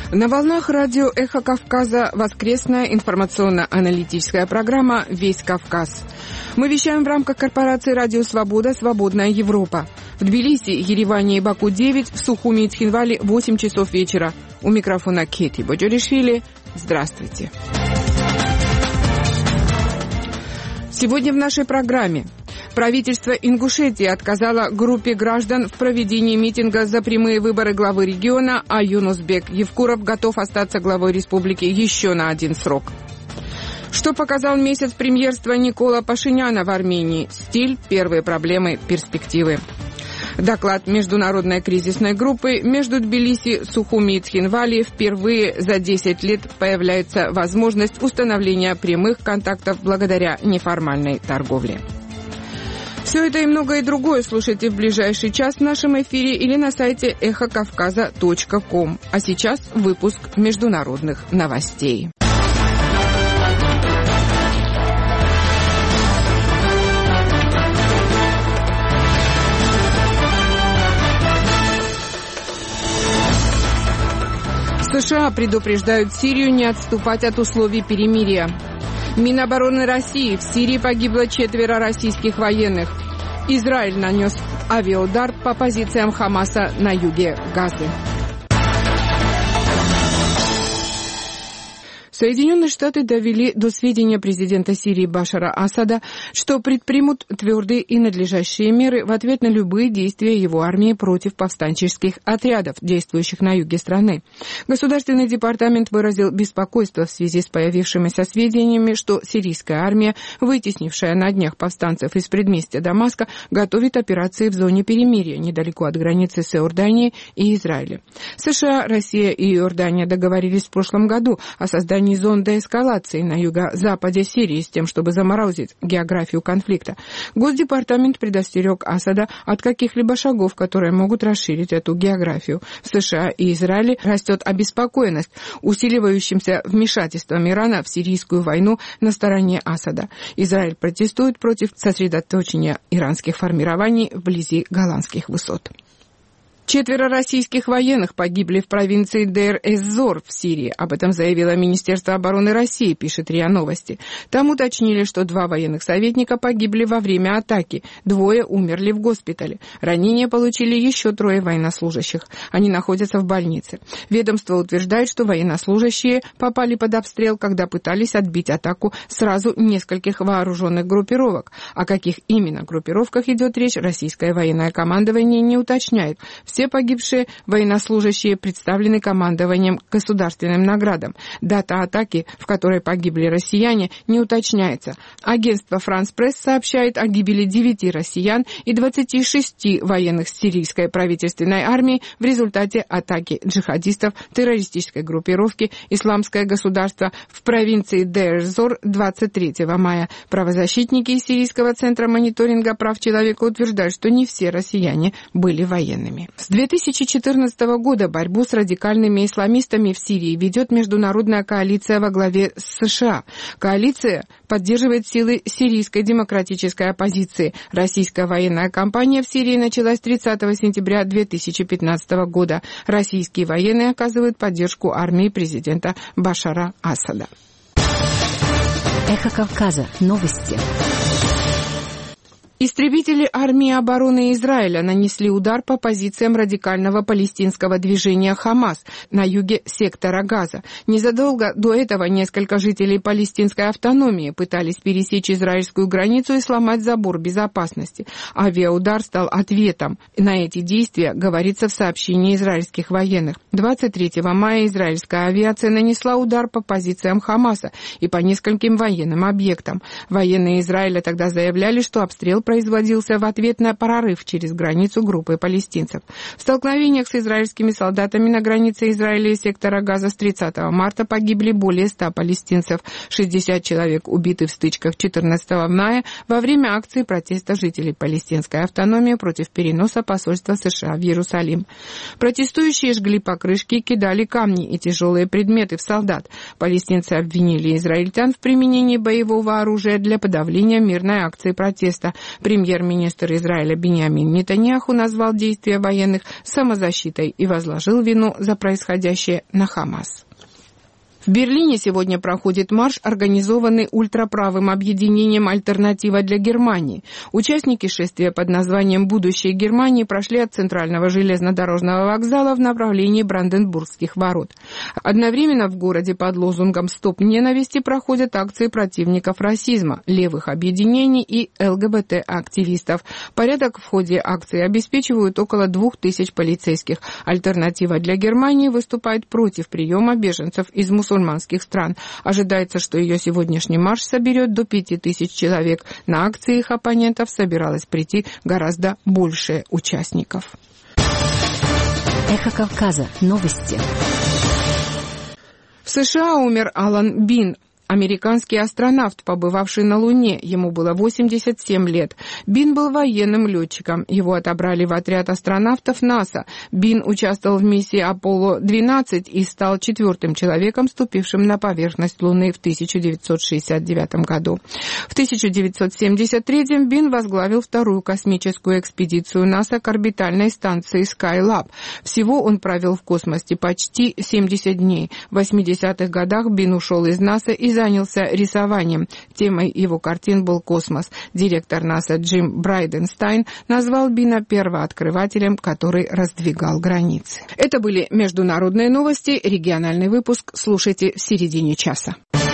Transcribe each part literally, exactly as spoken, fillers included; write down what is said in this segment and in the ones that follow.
На волнах радио «Эхо Кавказа» воскресная информационно-аналитическая программа «Весь Кавказ». Мы вещаем в рамках корпорации «Радио Свобода. Свободная Европа». В Тбилиси, Ереване и Баку девять, в Сухуми и Цхинвале восемь часов вечера. У микрофона Кети Боджоришвили. Здравствуйте. Сегодня в нашей программе. Правительство Ингушетии отказало группе граждан в проведении митинга за прямые выборы главы региона, а Юнусбек Евкуров готов остаться главой республики еще на один срок. Что показал месяц премьерства Никола Пашиняна в Армении? Стиль, первые проблемы, перспективы. Доклад международной кризисной группы между Тбилиси, Сухуми и Цхинвали. Впервые за десять лет появляется возможность установления прямых контактов благодаря неформальной торговле. Все это и многое другое слушайте в ближайший час в нашем эфире или на сайте эхо кавказа точка ком. А сейчас выпуск международных новостей. США предупреждают Сирию не отступать от условий перемирия. Минобороны России: в Сирии погибло четверо российских военных. Израиль нанес авиаудар по позициям Хамаса на юге Газы. Соединенные Штаты довели до сведения президента Сирии Башара Асада, что предпримут твердые и надлежащие меры в ответ на любые действия его армии против повстанческих отрядов, действующих на юге страны. Государственный департамент выразил беспокойство в связи с появившимися сведениями, что сирийская армия, вытеснившая на днях повстанцев из предместья Дамаска, готовит операции в зоне перемирия недалеко от границы с Иорданией и Израилем. США, Россия и Иордания договорились в прошлом году о создании зон деэскалации на юго-западе Сирии с тем, чтобы заморозить географию конфликта. Госдепартамент предостерег Асада от каких-либо шагов, которые могут расширить эту географию. В США и Израиле растет обеспокоенность усиливающимся вмешательством Ирана в сирийскую войну на стороне Асада. Израиль протестует против сосредоточения иранских формирований вблизи Голландских высот. Четверо российских военных погибли в провинции Дейр-эз-Зор в Сирии. Об этом заявило Министерство обороны России, пишет РИА Новости. Там уточнили, что два военных советника погибли во время атаки. Двое умерли в госпитале. Ранения получили еще трое военнослужащих. Они находятся в больнице. Ведомство утверждает, что военнослужащие попали под обстрел, когда пытались отбить атаку сразу нескольких вооруженных группировок. О каких именно группировках идет речь, российское военное командование не уточняет. Все погибшие военнослужащие представлены командованием государственным наградам. Дата атаки, в которой погибли россияне, не уточняется. Агентство «Франс Пресс» сообщает о гибели девяти россиян и двадцати шести военных сирийской правительственной армии в результате атаки джихадистов террористической группировки «Исламское государство» в провинции Дейр-эз-Зор двадцать третьего мая. Правозащитники из Сирийского центра мониторинга прав человека утверждают, что не все россияне были военными. С две тысячи четырнадцатого года борьбу с радикальными исламистами в Сирии ведет международная коалиция во главе с США. Коалиция поддерживает силы сирийской демократической оппозиции. Российская военная кампания в Сирии началась тридцатого сентября две тысячи пятнадцатого года. Российские военные оказывают поддержку армии президента Башара Асада. Эхо Кавказа. Новости. Истребители армии обороны Израиля нанесли удар по позициям радикального палестинского движения «Хамас» на юге сектора Газа. Незадолго до этого несколько жителей палестинской автономии пытались пересечь израильскую границу и сломать забор безопасности. Авиаудар стал ответом на эти действия, говорится в сообщении израильских военных. двадцать третьего мая израильская авиация нанесла удар по позициям «Хамаса» и по нескольким военным объектам. Военные Израиля тогда заявляли, что обстрел производился в ответ на прорыв через границу группы палестинцев. В столкновениях с израильскими солдатами на границе Израиля и сектора Газа с тридцатого марта погибли более ста палестинцев. шестьдесят человек убиты в стычках четырнадцатого мая во время акции протеста жителей палестинской автономии против переноса посольства США в Иерусалим. Протестующие жгли покрышки, кидали камни и тяжелые предметы в солдат. Палестинцы обвинили израильтян в применении боевого оружия для подавления мирной акции протеста. Премьер-министр Израиля Биньямин Нетаньяху назвал действия военных самозащитой и возложил вину за происходящее на Хамас. В Берлине сегодня проходит марш, организованный ультраправым объединением «Альтернатива для Германии». Участники шествия под названием «Будущее Германии» прошли от центрального железнодорожного вокзала в направлении Бранденбургских ворот. Одновременно в городе под лозунгом «Стоп ненависти» проходят акции противников расизма, левых объединений и ЛГБТ-активистов. Порядок в ходе акции обеспечивают около двух тысяч полицейских. «Альтернатива для Германии» выступает против приема беженцев из мусульманских мусульманских стран. Ожидается, что ее сегодняшний марш соберет до пяти тысяч человек. На акции их оппонентов собиралось прийти гораздо больше участников. Эхо Кавказа. Новости. В США умер Алан Бин, американский астронавт, побывавший на Луне. Ему было восемьдесят семь лет. Бин был военным летчиком. Его отобрали в отряд астронавтов НАСА. Бин участвовал в миссии Аполло двенадцать и стал четвертым человеком, ступившим на поверхность Луны в тысяча девятьсот шестьдесят девятом году. В тысяча девятьсот семьдесят третьем Бин возглавил вторую космическую экспедицию НАСА к орбитальной станции Skylab. Всего он провел в космосе почти семьдесят дней. В восьмидесятых годах Бин ушел из НАСА и занялся рисованием. Темой его картин был космос. Директор НАСА Джим Брайденстайн назвал Бина первооткрывателем, который раздвигал границы. Это были международные новости. Региональный выпуск слушайте в середине часа.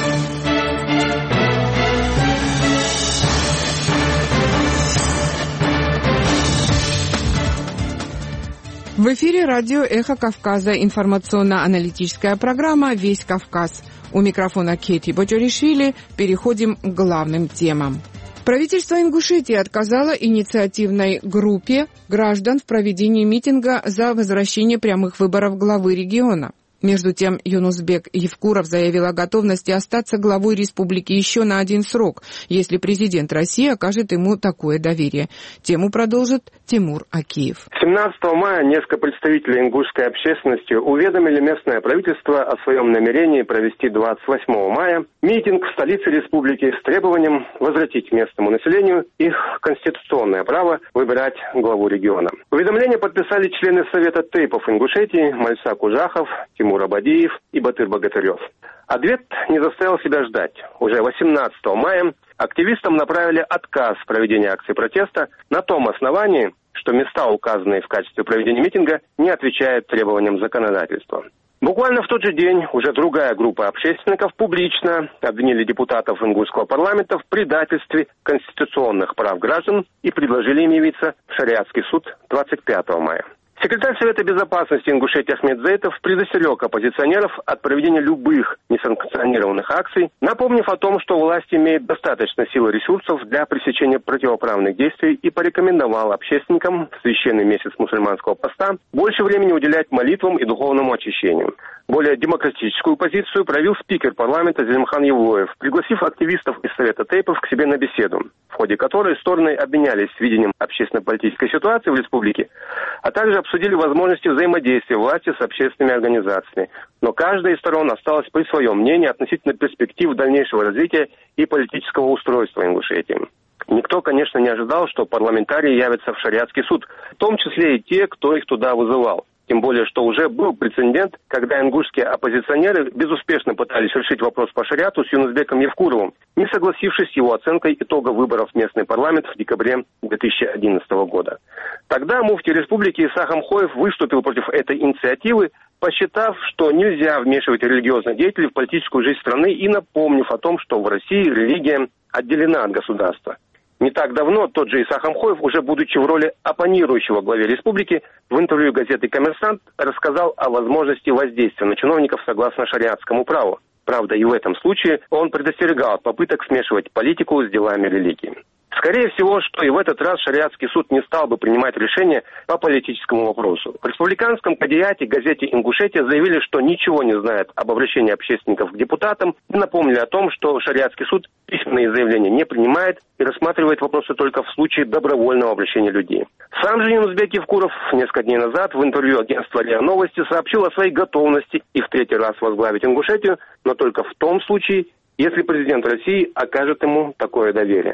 В эфире радио «Эхо Кавказа», информационно-аналитическая программа «Весь Кавказ». У микрофона Кети Боджоришвили. Переходим к главным темам. Правительство Ингушетии отказало инициативной группе граждан в проведении митинга за возвращение прямых выборов главы региона. Между тем, Юнусбек Евкуров заявил о готовности остаться главой республики еще на один срок, если президент России окажет ему такое доверие. Тему продолжит Тимур Акиев. семнадцатого мая несколько представителей ингушской общественности уведомили местное правительство о своем намерении провести двадцать восьмого мая митинг в столице республики с требованием возвратить местному населению их конституционное право выбирать главу региона. Уведомление подписали члены Совета тейпов Ингушетии Мальса Кужахов, Тимур Абадиев и Батыр Богатырев. Ответ не заставил себя ждать. Уже восемнадцатого мая активистам направили отказ в проведении акции протеста на том основании, что места, указанные в качестве проведения митинга, не отвечают требованиям законодательства. Буквально в тот же день уже другая группа общественников публично обвинили депутатов ингушского парламента в предательстве конституционных прав граждан и предложили им явиться в шариатский суд двадцать пятого мая. Секретарь Совета безопасности Ингушетии Ахмед Зейтов предостерег оппозиционеров от проведения любых несанкционированных акций, напомнив о том, что власть имеет достаточно сил и ресурсов для пресечения противоправных действий, и порекомендовал общественникам в священный месяц мусульманского поста больше времени уделять молитвам и духовному очищению. Более демократическую позицию проявил спикер парламента Зелимхан Евлоев, пригласив активистов из Совета тейпов к себе на беседу, в ходе которой стороны обменялись видением общественно-политической ситуации в республике, а также обсудили возможности взаимодействия власти с общественными организациями. Но каждая из сторон осталась при своем мнении относительно перспектив дальнейшего развития и политического устройства Ингушетии. Никто, конечно, не ожидал, что парламентарии явятся в шариатский суд, в том числе и те, кто их туда вызывал. Тем более, что уже был прецедент, когда ингушские оппозиционеры безуспешно пытались решить вопрос по шариату с Юнусбеком Евкуровым, не согласившись с его оценкой итога выборов в местный парламент в декабре две тысячи одиннадцатого года. Тогда муфти республики Исаак Хамхоев выступил против этой инициативы, посчитав, что нельзя вмешивать религиозных деятелей в политическую жизнь страны и напомнив о том, что в России религия отделена от государства. Не так давно тот же Исаак Хамхоев, уже будучи в роли оппонирующего главе республики, в интервью газеты «Коммерсант» рассказал о возможности воздействия на чиновников согласно шариатскому праву. Правда, и в этом случае он предостерегал от попыток смешивать политику с делами религии. Скорее всего, что и в этот раз шариатский суд не стал бы принимать решение по политическому вопросу. В республиканском кодиате газете «Ингушетия» заявили, что ничего не знают об обращении общественников к депутатам, и напомнили о том, что шариатский суд письменные заявления не принимает и рассматривает вопросы только в случае добровольного обращения людей. Сам же Юнусбек Евкуров несколько дней назад в интервью агентства РИА Новости сообщил о своей готовности и в третий раз возглавить Ингушетию, но только в том случае, если президент России окажет ему такое доверие.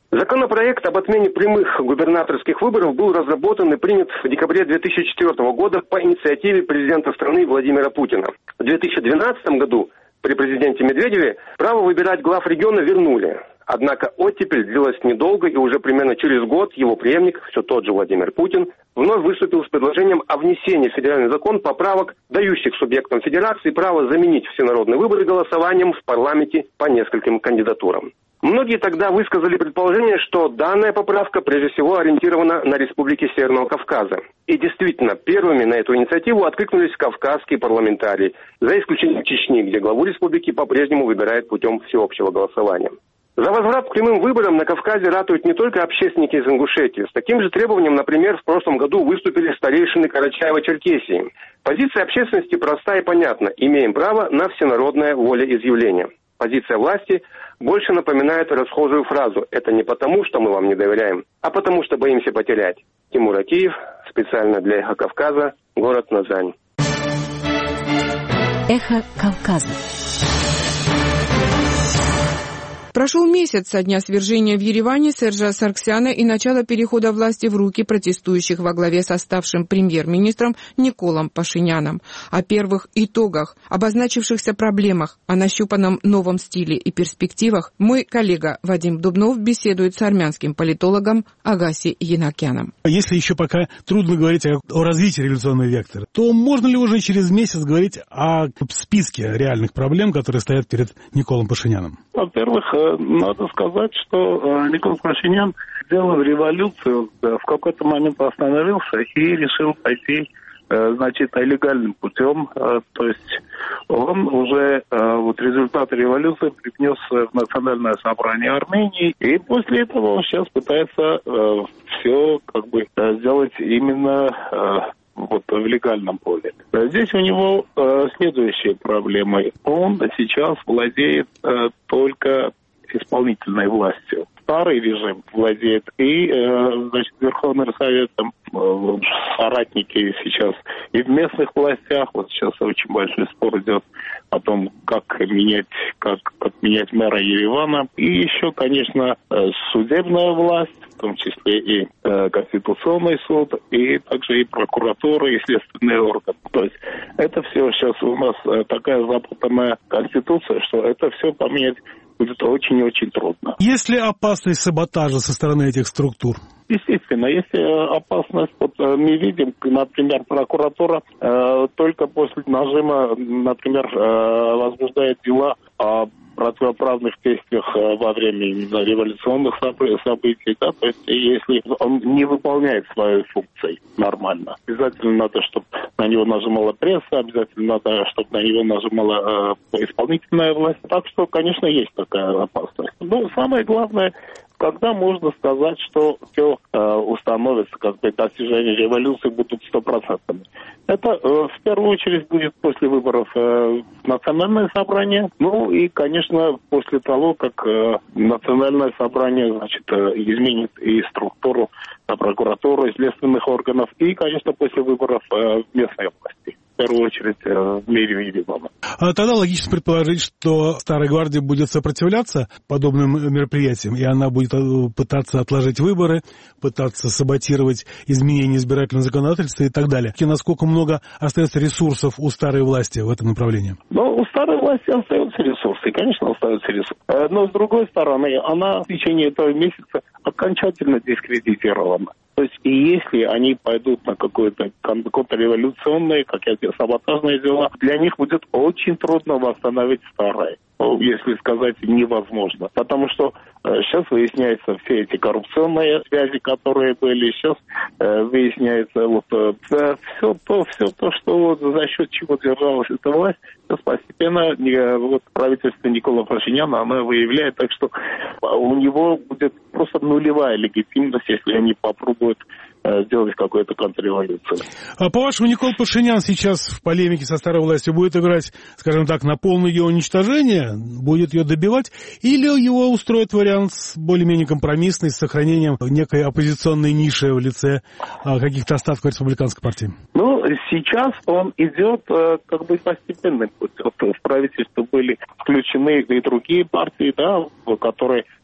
Законопроект об отмене прямых губернаторских выборов был разработан и принят в декабре две тысячи четвёртого года по инициативе президента страны Владимира Путина. В две тысячи двенадцатом году при президенте Медведеве право выбирать глав региона вернули. Однако оттепель длилась недолго, и уже примерно через год его преемник, все тот же Владимир Путин, вновь выступил с предложением о внесении в федеральный закон поправок, дающих субъектам федерации право заменить всенародные выборы голосованием в парламенте по нескольким кандидатурам. Многие тогда высказали предположение, что данная поправка прежде всего ориентирована на республики Северного Кавказа. И действительно, первыми на эту инициативу откликнулись кавказские парламентарии, за исключением Чечни, где главу республики по-прежнему выбирают путем всеобщего голосования. За возврат к прямым выборам на Кавказе ратуют не только общественники из Ингушетии. С таким же требованием, например, в прошлом году выступили старейшины Карачаева-Черкесии. Позиция общественности проста и понятна. Имеем право на всенародное волеизъявление. Позиция власти больше напоминает расхожую фразу «это не потому, что мы вам не доверяем, а потому, что боимся потерять». Тимур Акиев, специально для «Эхо Кавказа», город Назань. Эхо Кавказа. Прошел месяц со дня свержения в Ереване Сержа Саргсяна и начала перехода власти в руки протестующих во главе со ставшим премьер-министром Николом Пашиняном. О первых итогах, обозначившихся проблемах, о нащупанном новом стиле и перспективах мой коллега Вадим Дубнов беседует с армянским политологом Агаси Янакяном. Если еще пока трудно говорить о, о развитии революционного вектора, то можно ли уже через месяц говорить о списке реальных проблем, которые стоят перед Николом Пашиняном? Во-первых, надо сказать, что Никол Пашинян, сделав революцию, в какой-то момент остановился и решил пойти, значит, легальным путем. То есть он уже вот результаты революции привнес в Национальное собрание Армении, и после этого он сейчас пытается все как бы сделать именно вот в легальном поле. Здесь у него э, следующие проблемы. Он сейчас владеет э, только исполнительной властью. Старый режим владеет и, э, значит, Верховным Советом, э, соратники сейчас и в местных властях. Вот сейчас очень большой спор идет о том, как менять, как, как менять мэра Еревана. И еще, конечно, судебная власть, в том числе и э, Конституционный суд, и также и прокуратура, и следственный орган. То есть это все сейчас у нас э, такая запутанная конституция, что это все поменять будет очень и очень трудно. Есть ли опасность саботажа со стороны этих структур? Естественно, если опасность, вот мы видим, например, прокуратура э, только после нажима, например, э, возбуждает дела о противоправных действиях во время именно революционных событий, да, то есть если он не выполняет свои функции нормально, обязательно надо, чтобы на него нажимала пресса, обязательно надо, чтобы на него нажимала э, исполнительная власть. Так что, конечно, есть такая опасность. Но самое главное, когда можно сказать, что все э, установится, как бы достижения революции будут стопроцентными. Это э, в первую очередь будет после выборов э, Национальное собрание, ну и, конечно, после того, как э, Национальное собрание, значит, э, изменит и структуру э, прокуратуры, следственных органов, и, конечно, после выборов э, местной власти. В первую очередь в мире Еревана. А тогда логично предположить, что Старая Гвардия будет сопротивляться подобным мероприятиям, и она будет пытаться отложить выборы, пытаться саботировать изменения избирательного законодательства и так далее. И насколько много остается ресурсов у старой власти в этом направлении? Ну, у старой власти остаются ресурсы, конечно, остаются ресурсы. Но, с другой стороны, она в течение этого месяца окончательно дискредитирована. То есть, и если они пойдут на какое-то контрреволюционное, какие-то саботажные дела, для них будет очень трудно восстановить старое. Если сказать, невозможно. Потому что э, сейчас выясняются все эти коррупционные связи, которые были. Сейчас э, выясняется вот э, все то, все то, что вот за счет чего держалась эта власть, сейчас постепенно э, вот, правительство Никола Пашиняна, она выявляет. Так что у него будет просто нулевая легитимность, если они попробуют сделать какую-то контрреволюцию. А по-вашему, Никол Пашинян сейчас в полемике со старой властью будет играть, скажем так, на полное ее уничтожение, будет ее добивать, или его устроит вариант более-менее компромиссный, с сохранением некой оппозиционной ниши в лице каких-то остатков республиканской партии? Ну, сейчас он идет как бы постепенным путем. В правительство были включены и другие партии, да, которые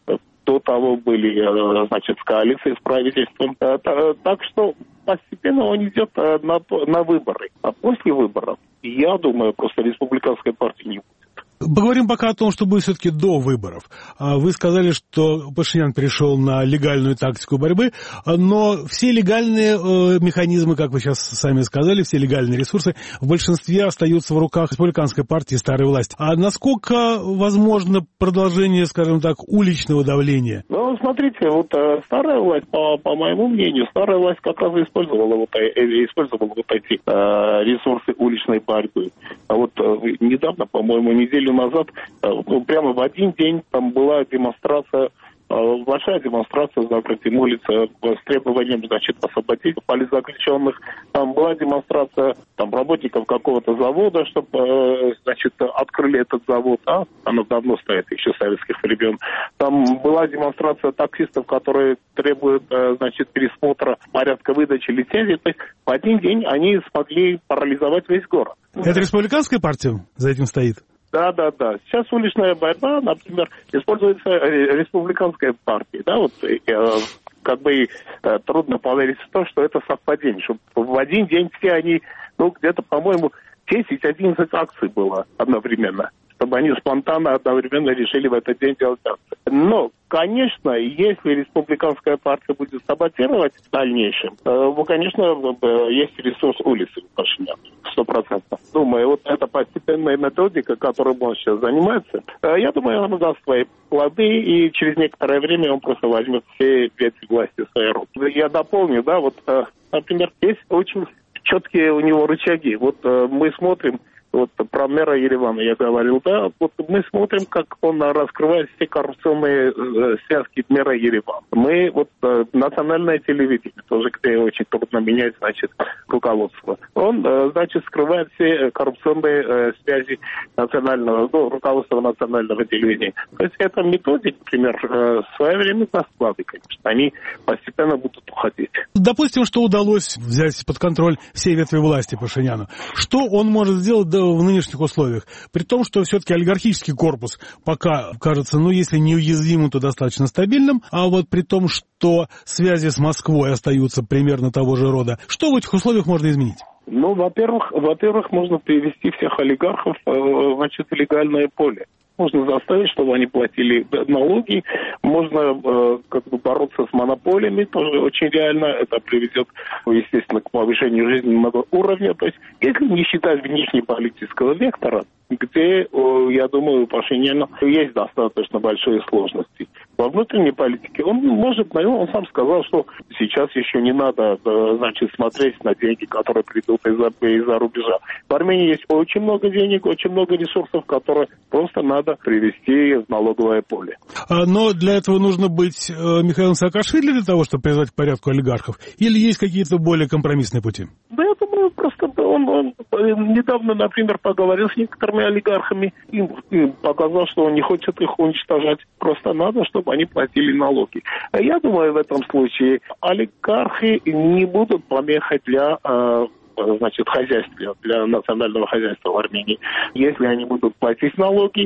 до того были, значит, в коалиции с правительством. Так что постепенно он идет на, на выборы. А после выборов, я думаю, просто республиканской партии не будет. Поговорим пока о том, что будет все-таки до выборов. Вы сказали, что Пашинян перешел на легальную тактику борьбы, но все легальные механизмы, как вы сейчас сами сказали, все легальные ресурсы в большинстве остаются в руках республиканской партии старой власти. А насколько возможно продолжение, скажем так, уличного давления? Ну, смотрите, вот старая власть, по, по моему мнению, старая власть как раз использовала вот, использовала вот эти э, ресурсы уличной борьбы. А вот э, недавно, по-моему, неделю назад, ну, прямо в один день там была демонстрация, большая демонстрация на Красной улице с требованием, значит, освободить политзаключенных. Там была демонстрация там, работников какого-то завода, чтобы, значит, открыли этот завод. А оно давно стоит, еще с советских времен. Там была демонстрация таксистов, которые требуют, значит, пересмотра порядка выдачи лицензий. То есть в один день они смогли парализовать весь город. Это республиканская партия за этим стоит? Да, да, да. Сейчас уличная борьба, например, используется республиканской партией. Да, вот э, как бы э, трудно поверить в то, что это совпадение. Что в один день все они, ну, где-то, по-моему, десять-одиннадцать акций было одновременно, чтобы они спонтанно одновременно решили в этот день делать акции. Но, конечно, если республиканская партия будет саботировать в дальнейшем, ну, конечно, есть ресурс улицы у Пашиняна, сто процентов. Думаю, вот эта постепенная методика, которой он сейчас занимается, я думаю, она даст свои плоды, и через некоторое время он просто возьмет все ветви власти в свои руки. Я дополню, да, вот, например, есть очень четкие у него рычаги. Вот мы смотрим, вот про мэра Еревана я говорил, да, вот мы смотрим, как он раскрывает все коррупционные э, связки мэра Еревана. Мы, вот, э, национальное телевидение, тоже где очень трудно менять, значит, руководство. Он, э, значит, скрывает все коррупционные э, связи национального, ну, руководства национального телевидения. То есть это методик, например, э, в свое время на склады, конечно, они постепенно будут уходить. Допустим, что удалось взять под контроль все ветви власти Пашиняну. Что он может сделать до в нынешних условиях, при том, что все-таки олигархический корпус пока кажется, ну, если не уязвимым, то достаточно стабильным, а вот при том, что связи с Москвой остаются примерно того же рода, что в этих условиях можно изменить? Ну, во-первых, во-первых, можно привести всех олигархов, значит, в легальное поле. Можно заставить, чтобы они платили налоги, можно э, как бы бороться с монополиями, тоже очень реально, это приведет, естественно, к повышению жизненного уровня. То есть, если не считать внешнеполитического вектора, где, я думаю, у Пашиняна есть достаточно большие сложности. Во внутренней политике он может, наверное, он сам сказал, что сейчас еще не надо, значит, смотреть на деньги, которые придут из-за, из-за рубежа. В Армении есть очень много денег, очень много ресурсов, которые просто надо привести в налоговое поле. Но для этого нужно быть Михаилом Саакашвили для того, чтобы привязать к порядку олигархов? Или есть какие-то более компромиссные пути? Да, я думаю, просто он, он недавно, например, поговорил с некоторыми олигархами и, и показал, что он не хочет их уничтожать. Просто надо, чтобы они платили налоги. Я думаю, в этом случае олигархи не будут помехой для, значит, хозяйства, для национального хозяйства в Армении. Если они будут платить налоги,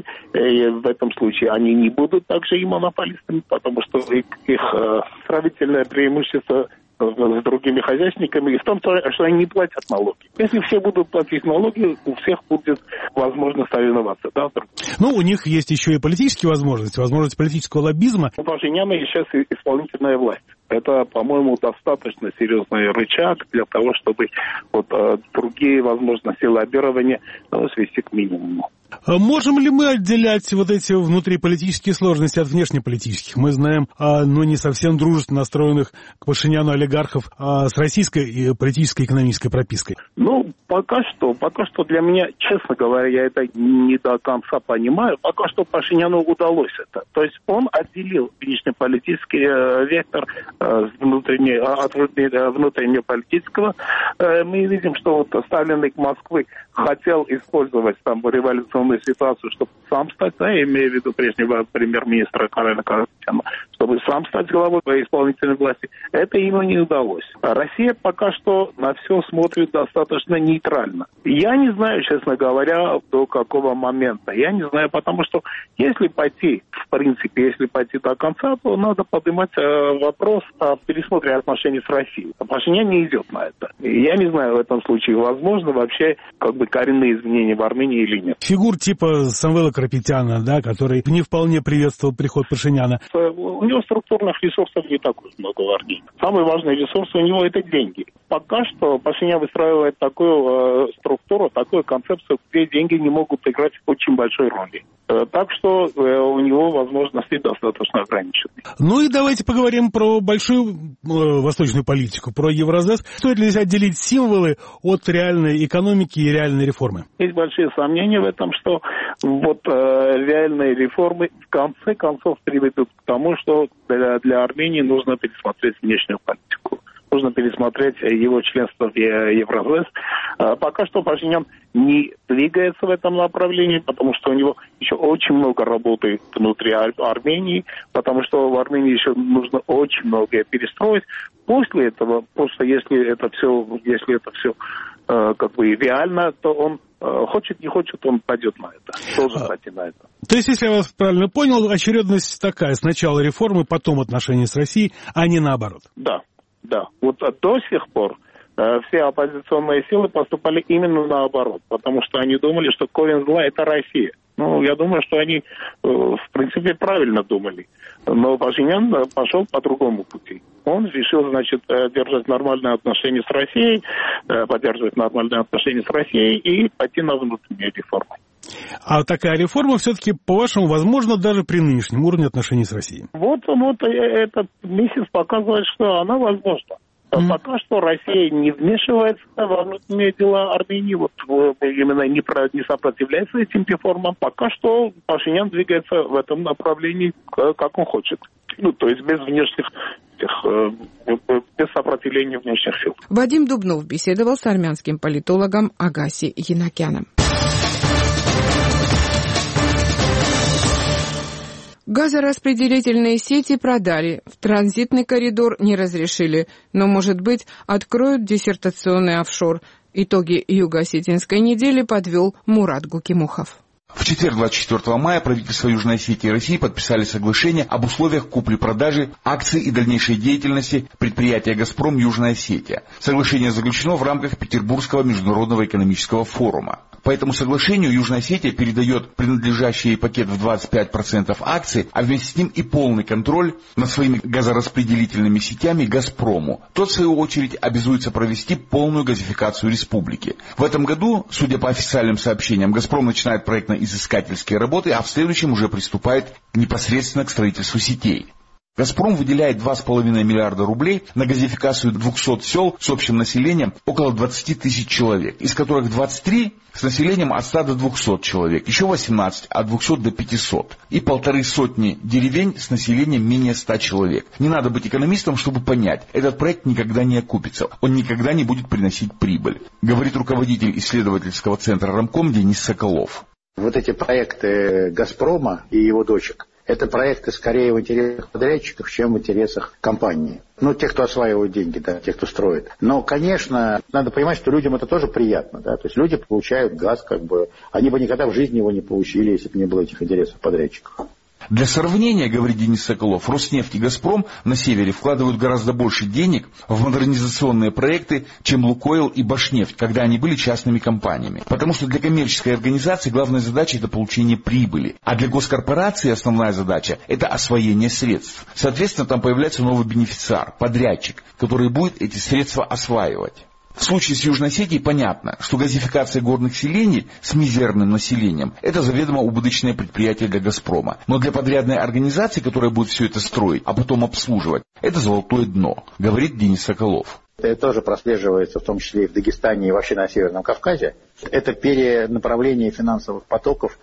в этом случае они не будут также и монополистами, потому что их, их сравнительное преимущество с другими хозяйственниками, и в том, что они не платят налоги. Если все будут платить налоги, у всех будет возможность соревноваться. Да? Ну, у них есть еще и политические возможности, возможность политического лоббизма. У Пашиняна сейчас исполнительная власть. Это, по-моему, достаточно серьезный рычаг для того, чтобы вот, другие возможности лоббирования ну, свести к минимуму. Можем ли мы отделять вот эти внутриполитические сложности от внешнеполитических? Мы знаем, ну, не совсем дружественно настроенных к Пашиняну олигархов с российской политической и экономической пропиской. Ну, пока что, пока что для меня, честно говоря, я это не до конца понимаю, пока что Пашиняну удалось это. То есть он отделил внешнеполитический э, вектор э, внутренне, от внутреннеполитического. Э, мы видим, что вот ставленник Москвы хотел использовать там революцию неопределенную ситуацию, чтобы сам стать, да, я имею в виду прежнего премьер-министра Карена Карапетяна, чтобы сам стать главой исполнительной власти, это ему не удалось. А Россия пока что на все смотрит достаточно нейтрально. Я не знаю, честно говоря, до какого момента. Я не знаю, потому что если пойти, в принципе, если пойти до конца, то надо поднимать э, вопрос о пересмотре отношений с Россией. А Пашинян не идет на это. И я не знаю в этом случае, возможно вообще как бы коренные изменения в Армении или нет. Фигур типа Самвела Карапетяна, да, который не вполне приветствовал приход Пашиняна. У него структурных ресурсов не так уж много в Армении. Самый важный ресурс у него — это деньги. Пока что Пашинян выстраивает такую э, структуру, такую концепцию, где деньги не могут играть очень большой роли. Э, так что э, у него возможности достаточно ограничены. Ну и давайте поговорим про большую э, восточную политику, про Евразес. Стоит ли здесь отделить символы от реальной экономики и реальной реформы? Есть большие сомнения в этом, что вот э, реальные реформы в конце концов приведут к тому, что для, для Армении нужно пересмотреть внешнюю политику. Нужно пересмотреть его членство в Евразес. Пока что Пашинян не двигается в этом направлении, потому что у него еще очень много работы внутри Армении, потому что в Армении еще нужно очень многое перестроить. После этого, просто если это все, если это все как бы реально, то он хочет, не хочет, он пойдет на это. Тоже, кстати, на это. То есть, если я вас правильно понял, очередность такая: сначала реформы, потом отношения с Россией, а не наоборот. Да. Да, вот до сих пор э, все оппозиционные силы поступали именно наоборот, потому что они думали, что корень зла – это Россия. Ну, я думаю, что они, э, в принципе, правильно думали. Но Пашинян пошел по другому пути. Он решил, значит, держать нормальные отношения с Россией, э, поддерживать нормальные отношения с Россией и пойти на внутреннюю реформу. А такая реформа все-таки, по-вашему, возможна даже при нынешнем уровне отношений с Россией? Вот, вот этот месяц показывает, что она возможна. Mm-hmm. Пока что Россия не вмешивается во внутренние дела Армении, вот именно не, про, не сопротивляется этим реформам. Пока что Пашинян двигается в этом направлении, как он хочет. Ну, то есть без внешних, без сопротивления внешних сил. Вадим Дубнов беседовал с армянским политологом Агаси Янакяном. Газораспределительные сети продали, в транзитный коридор не разрешили, но, может быть, откроют диссертационный офшор. Итоги юго-осетинской недели подвел Мурат Гукимухов. В четверг, двадцать четвёртого мая, правительства Южной Осетии и России подписали соглашение об условиях купли-продажи акций и дальнейшей деятельности предприятия «Газпром» Южная Осетия. Соглашение заключено в рамках Петербургского международного экономического форума. По этому соглашению Южная Осетия передает принадлежащий ей пакет в двадцать пять процентов акций, а вместе с ним и полный контроль над своими газораспределительными сетями «Газпрому». Тот, в свою очередь, обязуется провести полную газификацию республики. В этом году, судя по официальным сообщениям, «Газпром» начинает проектно-изыскательские работы, а в следующем уже приступает непосредственно к строительству сетей. «Газпром» выделяет два с половиной миллиарда рублей на газификацию двухсот сел с общим населением около двадцати тысяч человек, из которых двадцать три с населением от ста до двухсот человек, еще восемнадцать от двухсот до пятисот и полторы сотни деревень с населением менее ста человек. Не надо быть экономистом, чтобы понять, этот проект никогда не окупится, он никогда не будет приносить прибыль, говорит руководитель исследовательского центра «Рамком» Денис Соколов. Вот эти проекты «Газпрома» и его дочек, это проекты скорее в интересах подрядчиков, чем в интересах компании. Ну, тех, кто осваивает деньги, да, тех, кто строит. Но, конечно, надо понимать, что людям это тоже приятно, да, то есть люди получают газ, как бы, они бы никогда в жизни его не получили, если бы не было этих интересов подрядчиков. Для сравнения, говорит Денис Соколов, Роснефть и «Газпром» на севере вкладывают гораздо больше денег в модернизационные проекты, чем «Лукойл» и «Башнефть», когда они были частными компаниями. Потому что для коммерческой организации главная задача – это получение прибыли, а для госкорпорации основная задача – это освоение средств. Соответственно, там появляется новый бенефициар, подрядчик, который будет эти средства осваивать. В случае с Южной Осетией понятно, что газификация горных селений с мизерным населением – это заведомо убыточное предприятие для «Газпрома». Но для подрядной организации, которая будет все это строить, а потом обслуживать, это золотое дно, говорит Денис Соколов. Это тоже прослеживается в том числе и в Дагестане, и вообще на Северном Кавказе. Это перенаправление финансовых потоков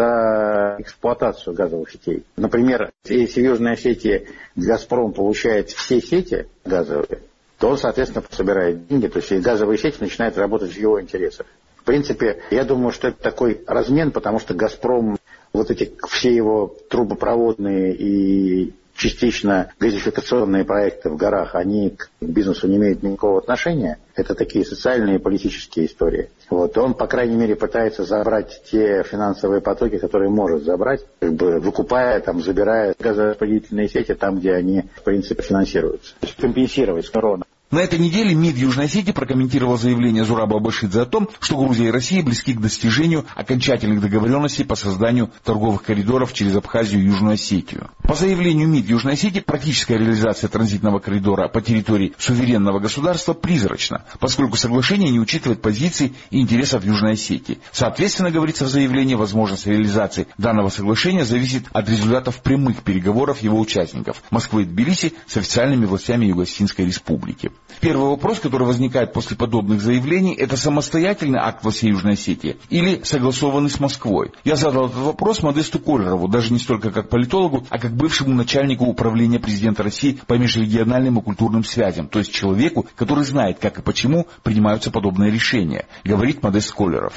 за эксплуатацию газовых сетей. Например, если в Южной Осетии «Газпром» получает все сети газовые, то он, соответственно, собирает деньги, то есть и газовые сети начинают работать в его интересах. В принципе, я думаю, что это такой размен, потому что «Газпром», вот эти все его трубопроводные и частично газификационные проекты в горах, они к бизнесу не имеют никакого отношения. Это такие социальные и политические истории. Вот. Он, по крайней мере, пытается забрать те финансовые потоки, которые может забрать, как бы выкупая, там, забирая газораспределительные сети там, где они, в принципе, финансируются. То есть компенсировать корона. На этой неделе МИД Южной Осетии прокомментировал заявление Зураба Абашидзе о том, что Грузия и Россия близки к достижению окончательных договоренностей по созданию торговых коридоров через Абхазию и Южную Осетию. По заявлению МИД Южной Осетии, практическая реализация транзитного коридора по территории суверенного государства призрачна, поскольку соглашение не учитывает позиций и интересов Южной Осетии. Соответственно, говорится в заявлении, возможность реализации данного соглашения зависит от результатов прямых переговоров его участников Москвы и Тбилиси с официальными властями Юго-Осетинской Республики. Первый вопрос, который возникает после подобных заявлений, это самостоятельный акт властей Южной Осетии или согласованный с Москвой? Я задал этот вопрос Модесту Колерову, даже не столько как политологу, а как бывшему начальнику управления президента России по межрегиональным и культурным связям, то есть человеку, который знает, как и почему принимаются подобные решения, говорит Модест Колеров.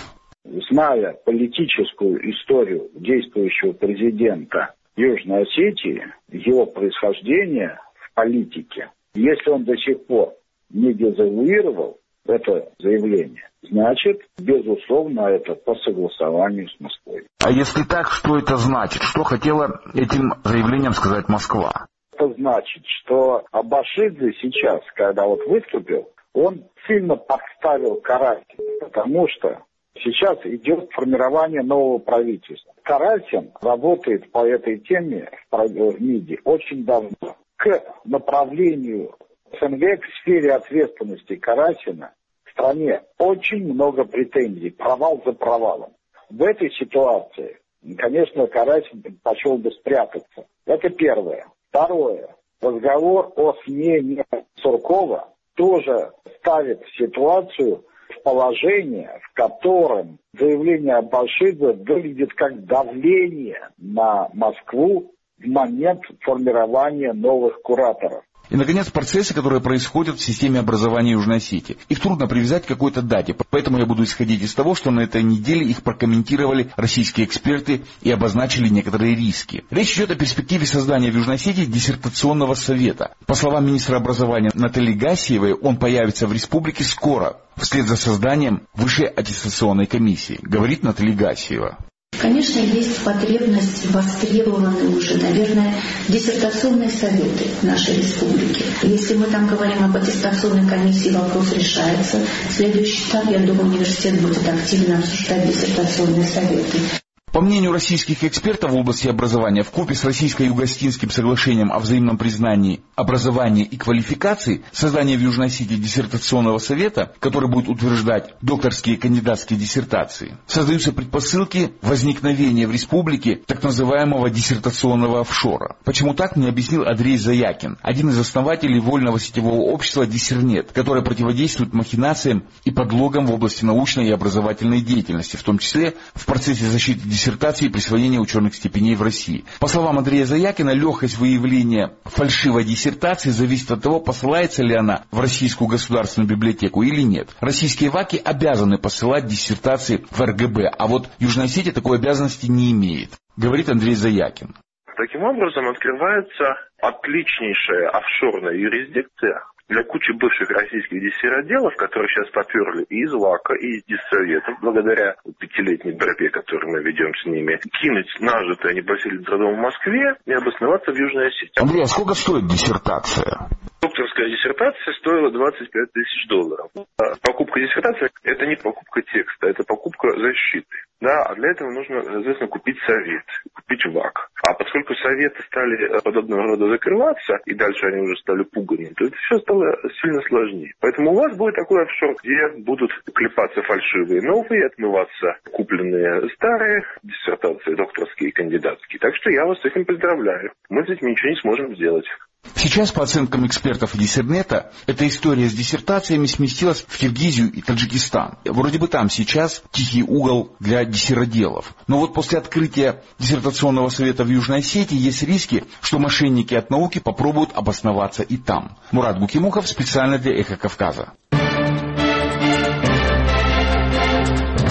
Зная политическую историю действующего президента Южной Осетии, его происхождение в политике, если он до сих пор не дезавуировал это заявление, значит, безусловно, это по согласованию с Москвой. А если так, что это значит? Что хотела этим заявлением сказать Москва? Это значит, что Абашидзе сейчас, когда вот выступил, он сильно подставил Карасина, потому что сейчас идет формирование нового правительства. Карасин работает по этой теме в МИДе очень давно. К направлению СНГ, к сфере ответственности Карасина в стране очень много претензий, провал за провалом. В этой ситуации, конечно, Карасин предпочел бы спрятаться. Это первое. Второе. Разговор о смене Суркова тоже ставит ситуацию в положение, в котором заявление Абашидзе выглядит как давление на Москву в момент формирования новых кураторов. И, наконец, процессы, которые происходят в системе образования Южной Осетии. Их трудно привязать к какой-то дате, поэтому я буду исходить из того, что на этой неделе их прокомментировали российские эксперты и обозначили некоторые риски. Речь идет о перспективе создания в Южной Осетии диссертационного совета. По словам министра образования Натальи Гасиевой, он появится в республике скоро, вслед за созданием Высшей аттестационной комиссии, говорит Наталья Гасиева. Конечно, есть потребность, востребованные уже, наверное, диссертационные советы в нашей республике. Если мы там говорим об аттестационной комиссии, вопрос решается. Следующий этап, я думаю, университет будет активно обсуждать диссертационные советы. По мнению российских экспертов в области образования, вкупе с Российско-Юго-Осетинским соглашением о взаимном признании образования и квалификации, создание в Южной Осетии диссертационного совета, который будет утверждать докторские и кандидатские диссертации, создаются предпосылки возникновения в республике так называемого диссертационного офшора. Почему так, мне объяснил Андрей Заякин, один из основателей вольного сетевого общества «Диссернет», которое противодействует махинациям и подлогам в области научной и образовательной деятельности, в том числе в процессе защиты диссертации диссертации и присвоения ученых степеней в России. По словам Андрея Заякина, легкость выявления фальшивой диссертации зависит от того, посылается ли она в Российскую государственную библиотеку или нет. Российские ВАКи обязаны посылать диссертации в эр гэ бэ, а вот Южная Осетия такой обязанности не имеет, говорит Андрей Заякин. Таким образом, открывается отличнейшая офшорная юрисдикция для кучи бывших российских диссеротделов, которые сейчас поперли и из ВАКа, и из диссоветов, благодаря пятилетней борьбе, которую мы ведем с ними, кинуть нажитое непосильным трудом в Москве и обосноваться в Южной Осетии. Андрей, а сколько стоит диссертация? Докторская диссертация стоила двадцать пять тысяч долларов. Покупка диссертации – это не покупка текста, это покупка защиты. Да, а для этого нужно, соответственно, купить совет, купить ВАК. А поскольку советы стали подобного рода закрываться, и дальше они уже стали пуганью, то это все стало сильно сложнее. Поэтому у вас будет такой офшор, где будут клепаться фальшивые новые, отмываться купленные старые диссертации, докторские и кандидатские. Так что я вас с этим поздравляю. Мы с этим ничего не сможем сделать. Сейчас, по оценкам экспертов Диссернета, эта история с диссертациями сместилась в Киргизию и Таджикистан. Вроде бы там сейчас тихий угол для диссероделов. Но вот после открытия диссертационного совета в Южной Осетии есть риски, что мошенники от науки попробуют обосноваться и там. Мурат Гукимухов специально для «Эхо Кавказа».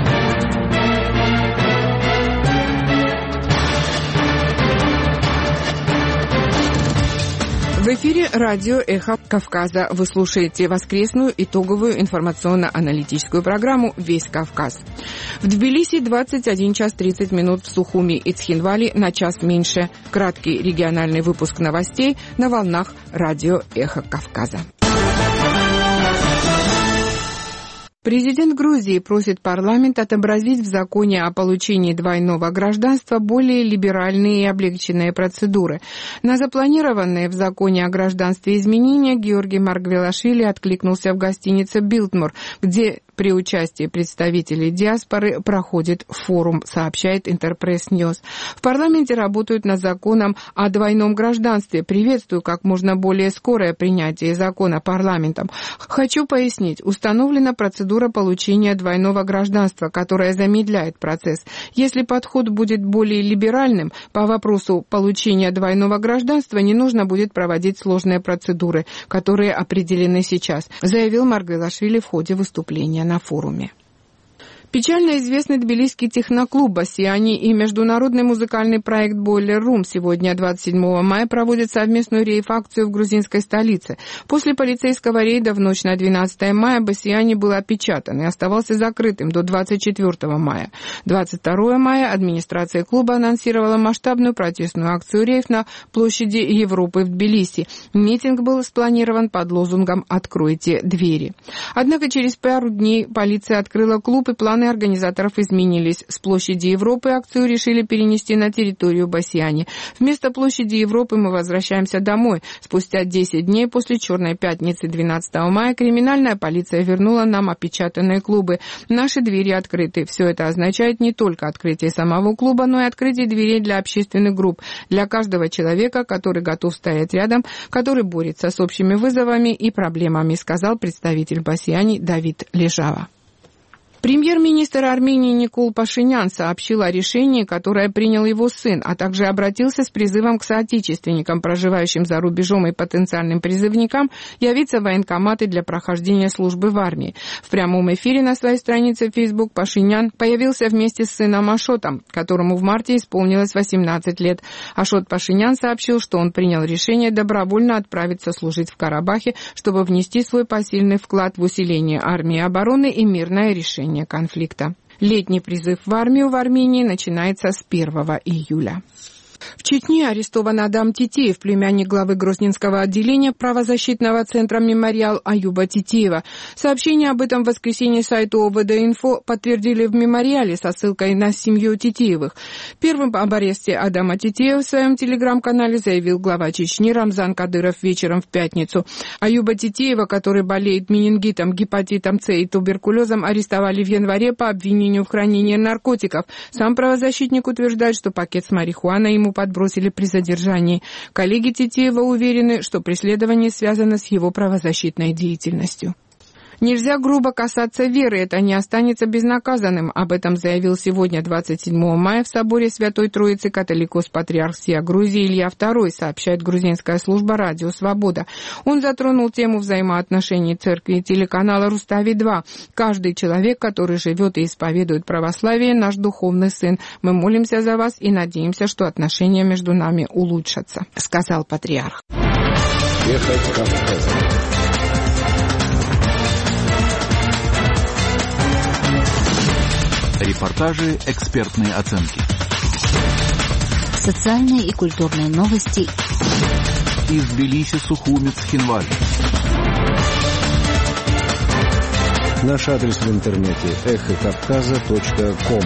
В эфире радио «Эхо Кавказа». Вы слушаете воскресную итоговую информационно-аналитическую программу «Весь Кавказ». В Тбилиси двадцать один час тридцать минут, в Сухуми и Цхинвали на час меньше. Краткий региональный выпуск новостей на волнах радио «Эхо Кавказа». Президент Грузии просит парламент отобразить в законе о получении двойного гражданства более либеральные и облегченные процедуры. На запланированные в законе о гражданстве изменения Георгий Маргвелашвили откликнулся в гостинице «Билтмор», где при участии представителей диаспоры проходит форум, сообщает Интерпресс Ньюс. В парламенте работают над законом о двойном гражданстве. Приветствую как можно более скорое принятие закона парламентом. Хочу пояснить, установлена процедура получения двойного гражданства, которая замедляет процесс. Если подход будет более либеральным, по вопросу получения двойного гражданства не нужно будет проводить сложные процедуры, которые определены сейчас, заявил Маргвелашвили в ходе выступления на форуме. Печально известный тбилисский техноклуб «Басиани» и международный музыкальный проект «Boiler Room» сегодня, двадцать седьмого мая, проводят совместную рейв-акцию в грузинской столице. После полицейского рейда в ночь на двенадцатое мая «Басиани» был опечатан и оставался закрытым до двадцать четвёртого мая. двадцать второго мая администрация клуба анонсировала масштабную протестную акцию рейв на площади Европы в Тбилиси. Митинг был спланирован под лозунгом «Откройте двери». Однако через пару дней полиция открыла клуб, и план организаторов изменились. С площади Европы акцию решили перенести на территорию Басиани. Вместо площади Европы мы возвращаемся домой. Спустя десять дней после Черной пятницы двенадцатого мая криминальная полиция вернула нам опечатанные клубы. Наши двери открыты. Все это означает не только открытие самого клуба, но и открытие дверей для общественных групп, для каждого человека, который готов стоять рядом, который борется с общими вызовами и проблемами, сказал представитель Басиани Давид Лежава. Премьер-министр Армении Никол Пашинян сообщил о решении, которое принял его сын, а также обратился с призывом к соотечественникам, проживающим за рубежом и потенциальным призывникам, явиться в военкоматы для прохождения службы в армии. В прямом эфире на своей странице в Facebook Пашинян появился вместе с сыном Ашотом, которому в марте исполнилось восемнадцать лет. Ашот Пашинян сообщил, что он принял решение добровольно отправиться служить в Карабахе, чтобы внести свой посильный вклад в усиление армии и обороны и мирное решение конфликта. Летний призыв в армию в Армении начинается с первого июля. В Чечне арестован Адам Титеев, племянник главы Грозненского отделения правозащитного центра «Мемориал» Аюба Титеева. Сообщение об этом в воскресенье сайту ОВД-Инфо подтвердили в «Мемориале» со ссылкой на семью Титеевых. Первым об аресте Адама Титеева в своем телеграм-канале заявил глава Чечни Рамзан Кадыров вечером в пятницу. Аюба Титеева, который болеет менингитом, гепатитом С и туберкулезом, арестовали в январе по обвинению в хранении наркотиков. Сам правозащитник утверждает, что пакет с марихуаной ему подбросили при задержании. Коллеги Титеева уверены, что преследование связано с его правозащитной деятельностью. Нельзя грубо касаться веры, это не останется безнаказанным. Об этом заявил сегодня, двадцать седьмого мая, в соборе Святой Троицы католикос-патриарх всея Грузии Илья второй, сообщает грузинская служба «Радио Свобода». Он затронул тему взаимоотношений церкви и телеканала «Рустави-два». Каждый человек, который живет и исповедует православие, наш духовный сын. Мы молимся за вас и надеемся, что отношения между нами улучшатся, сказал патриарх. Ехать Кавказ. Репортажи, экспертные оценки. Социальные и культурные новости. Из Тбилиси, Сухуми, Цхинвали. Наш адрес в интернете эхо кавказа точка ком.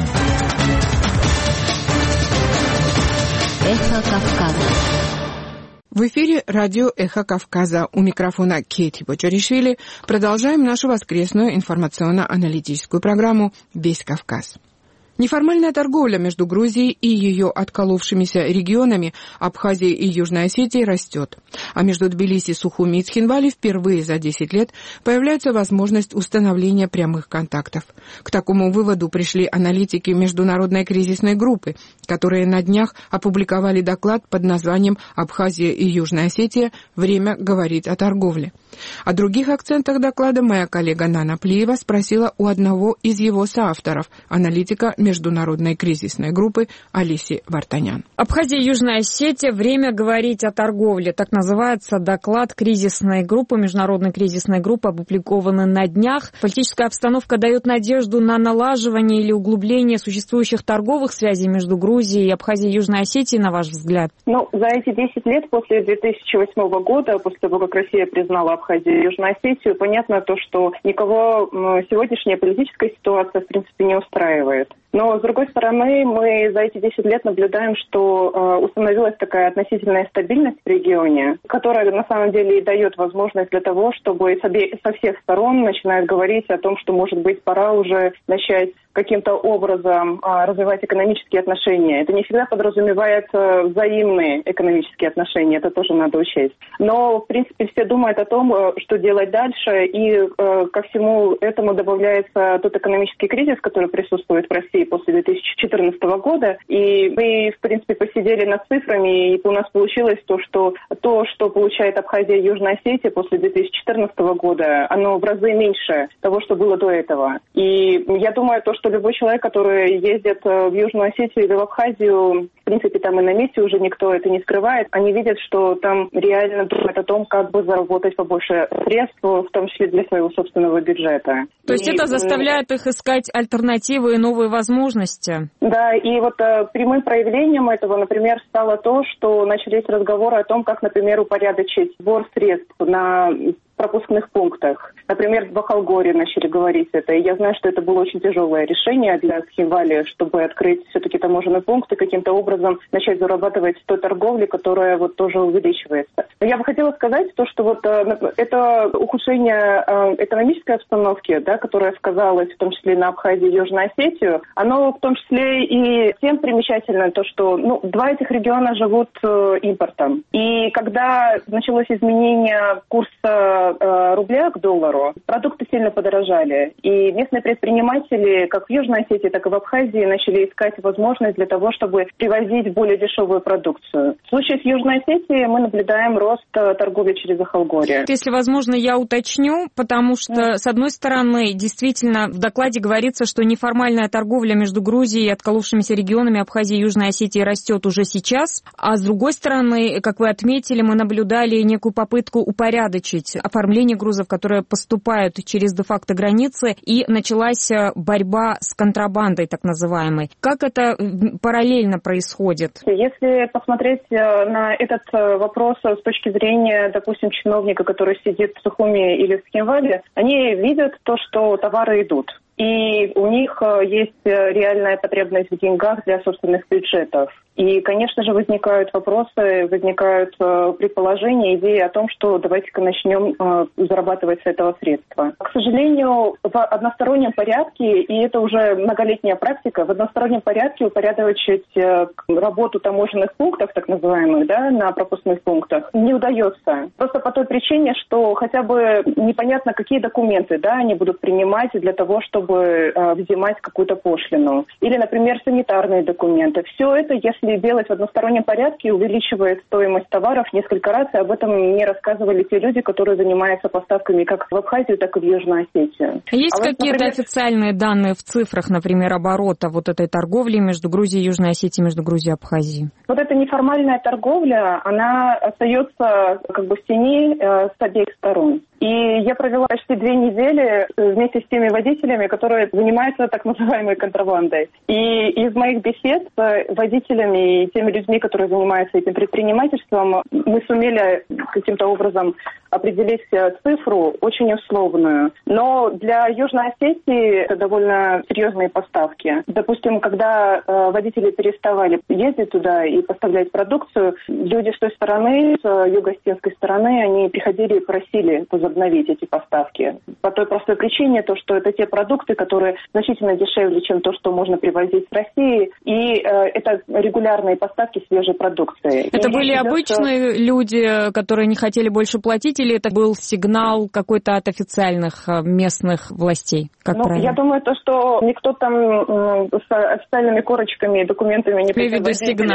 Эхо Кавказа. В эфире радио «Эхо Кавказа». У микрофона Кейти Бочаришвили. Продолжаем нашу воскресную информационно-аналитическую программу «Весь Кавказ». Неформальная торговля между Грузией и ее отколовшимися регионами Абхазией и Южной Осетией растет. А между Тбилиси, Сухуми и Цхинвали впервые за десять лет появляется возможность установления прямых контактов. К такому выводу пришли аналитики Международной кризисной группы, которые на днях опубликовали доклад под названием «Абхазия и Южная Осетия. Время говорить о торговле». О других акцентах доклада моя коллега Нана Плиева спросила у одного из его соавторов, аналитика международной кризисной группы Алиси Вартанян. Абхазия и Южная Осетия. Время говорить о торговле. Так называется доклад кризисной группы, международной кризисной группы, опубликованный на днях. Политическая обстановка дает надежду на налаживание или углубление существующих торговых связей между Грузией и Абхазией и Южной Осетией, на ваш взгляд? Ну, за эти десять лет после две тысячи восьмого года, после того, как Россия признала Абхазию и Южную Осетию, понятно то, что никого сегодняшняя политическая ситуация, в принципе, не устраивает. Но, с другой стороны, мы за эти десять лет наблюдаем, что э, установилась такая относительная стабильность в регионе, которая на самом деле и дает возможность для того, чтобы со, со всех сторон начинают говорить о том, что, может быть, пора уже начать каким-то образом э, развивать экономические отношения. Это не всегда подразумевает э, взаимные экономические отношения, это тоже надо учесть. Но, в принципе, все думают о том, э, что делать дальше, и э, ко всему этому добавляется тот экономический кризис, который присутствует в России после две тысячи четырнадцатого года. И мы, в принципе, посидели над цифрами, и у нас получилось то, что то, что получает Абхазия и Южная Осетия после две тысячи четырнадцатого года, оно в разы меньше того, что было до этого. И я думаю, то, что любой человек, который ездит в Южную Осетию или в Абхазию, в принципе, там и на месте уже никто это не скрывает, они видят, что там реально думают о том, как бы заработать побольше средств, в том числе для своего собственного бюджета. То есть и это заставляет их искать альтернативы и новые возможности? Да, и вот э, прямым проявлением этого, например, стало то, что начались разговоры о том, как, например, упорядочить сбор средств на пропускных пунктах. Например, в Бахалгоре начали говорить это. И я знаю, что это было очень тяжелое решение для Схинвали, чтобы открыть все-таки таможенный пункт и каким-то образом начать зарабатывать той торговли, которая вот тоже увеличивается. Но я бы хотела сказать то, что вот э, это ухудшение э, экономической обстановки, да, которое сказалось в том числе на Абхазию и Южную Осетию, оно в том числе и тем примечательно, то, что ну, два этих региона живут э, импортом. И когда началось изменение курса рубля к доллару, продукты сильно подорожали. И местные предприниматели, как в Южной Осетии, так и в Абхазии, начали искать возможность для того, чтобы привозить более дешевую продукцию. В случае с Южной Осетией мы наблюдаем рост торговли через Ахалгорье. Если возможно, я уточню, потому что, с одной стороны, действительно, в докладе говорится, что неформальная торговля между Грузией и отколовшимися регионами Абхазии и Южной Осетии растет уже сейчас, а с другой стороны, как вы отметили, мы наблюдали некую попытку упорядочить оформление грузов, которые поступают через де-факто границы, и началась борьба с контрабандой, так называемой. Как это параллельно происходит? Если посмотреть на этот вопрос с точки зрения, допустим, чиновника, который сидит в Сухуми или в Схинвале, они видят то, что товары идут. И у них есть реальная потребность в деньгах для собственных бюджетов. И, конечно же, возникают вопросы, возникают предположения, идеи о том, что давайте-ка начнем зарабатывать с этого средства. К сожалению, в одностороннем порядке, и это уже многолетняя практика, в одностороннем порядке упорядочить работу таможенных пунктов, так называемых, да, на пропускных пунктах, не удается. Просто по той причине, что хотя бы непонятно, какие документы, да, они будут принимать для того, чтобы взимать какую-то пошлину. Или, например, санитарные документы. Все это, если делать в одностороннем порядке, увеличивает стоимость товаров несколько раз, и об этом мне рассказывали те люди, которые занимаются поставками как в Абхазию, так и в Южную Осетию. Есть а какие-то вот, например... официальные данные в цифрах, например, оборота вот этой торговли между Грузией и Южной Осетией, между Грузией и Абхазией? Вот эта неформальная торговля, она остается как бы в тени э, с обеих сторон. И я провела почти две недели вместе с теми водителями, которые занимаются так называемой контрабандой. И из моих бесед с водителями и теми людьми, которые занимаются этим предпринимательством, мы сумели каким-то образом определить цифру очень условную. Но для Южной Осетии это довольно серьезные поставки. Допустим, когда э, водители переставали ездить туда и поставлять продукцию, люди с той стороны, с юго-осетинской стороны, они приходили и просили возобновить эти поставки. По той простой причине, то, что это те продукты, которые значительно дешевле, чем то, что можно привозить с России, и э, это регулярные поставки свежей продукции. Это и были обычные что... люди, которые не хотели больше платить, или это был сигнал какой-то от официальных местных властей? Как ну, правильно? Я думаю, то, что никто там э, с официальными корочками и документами не приводил. Сигнал.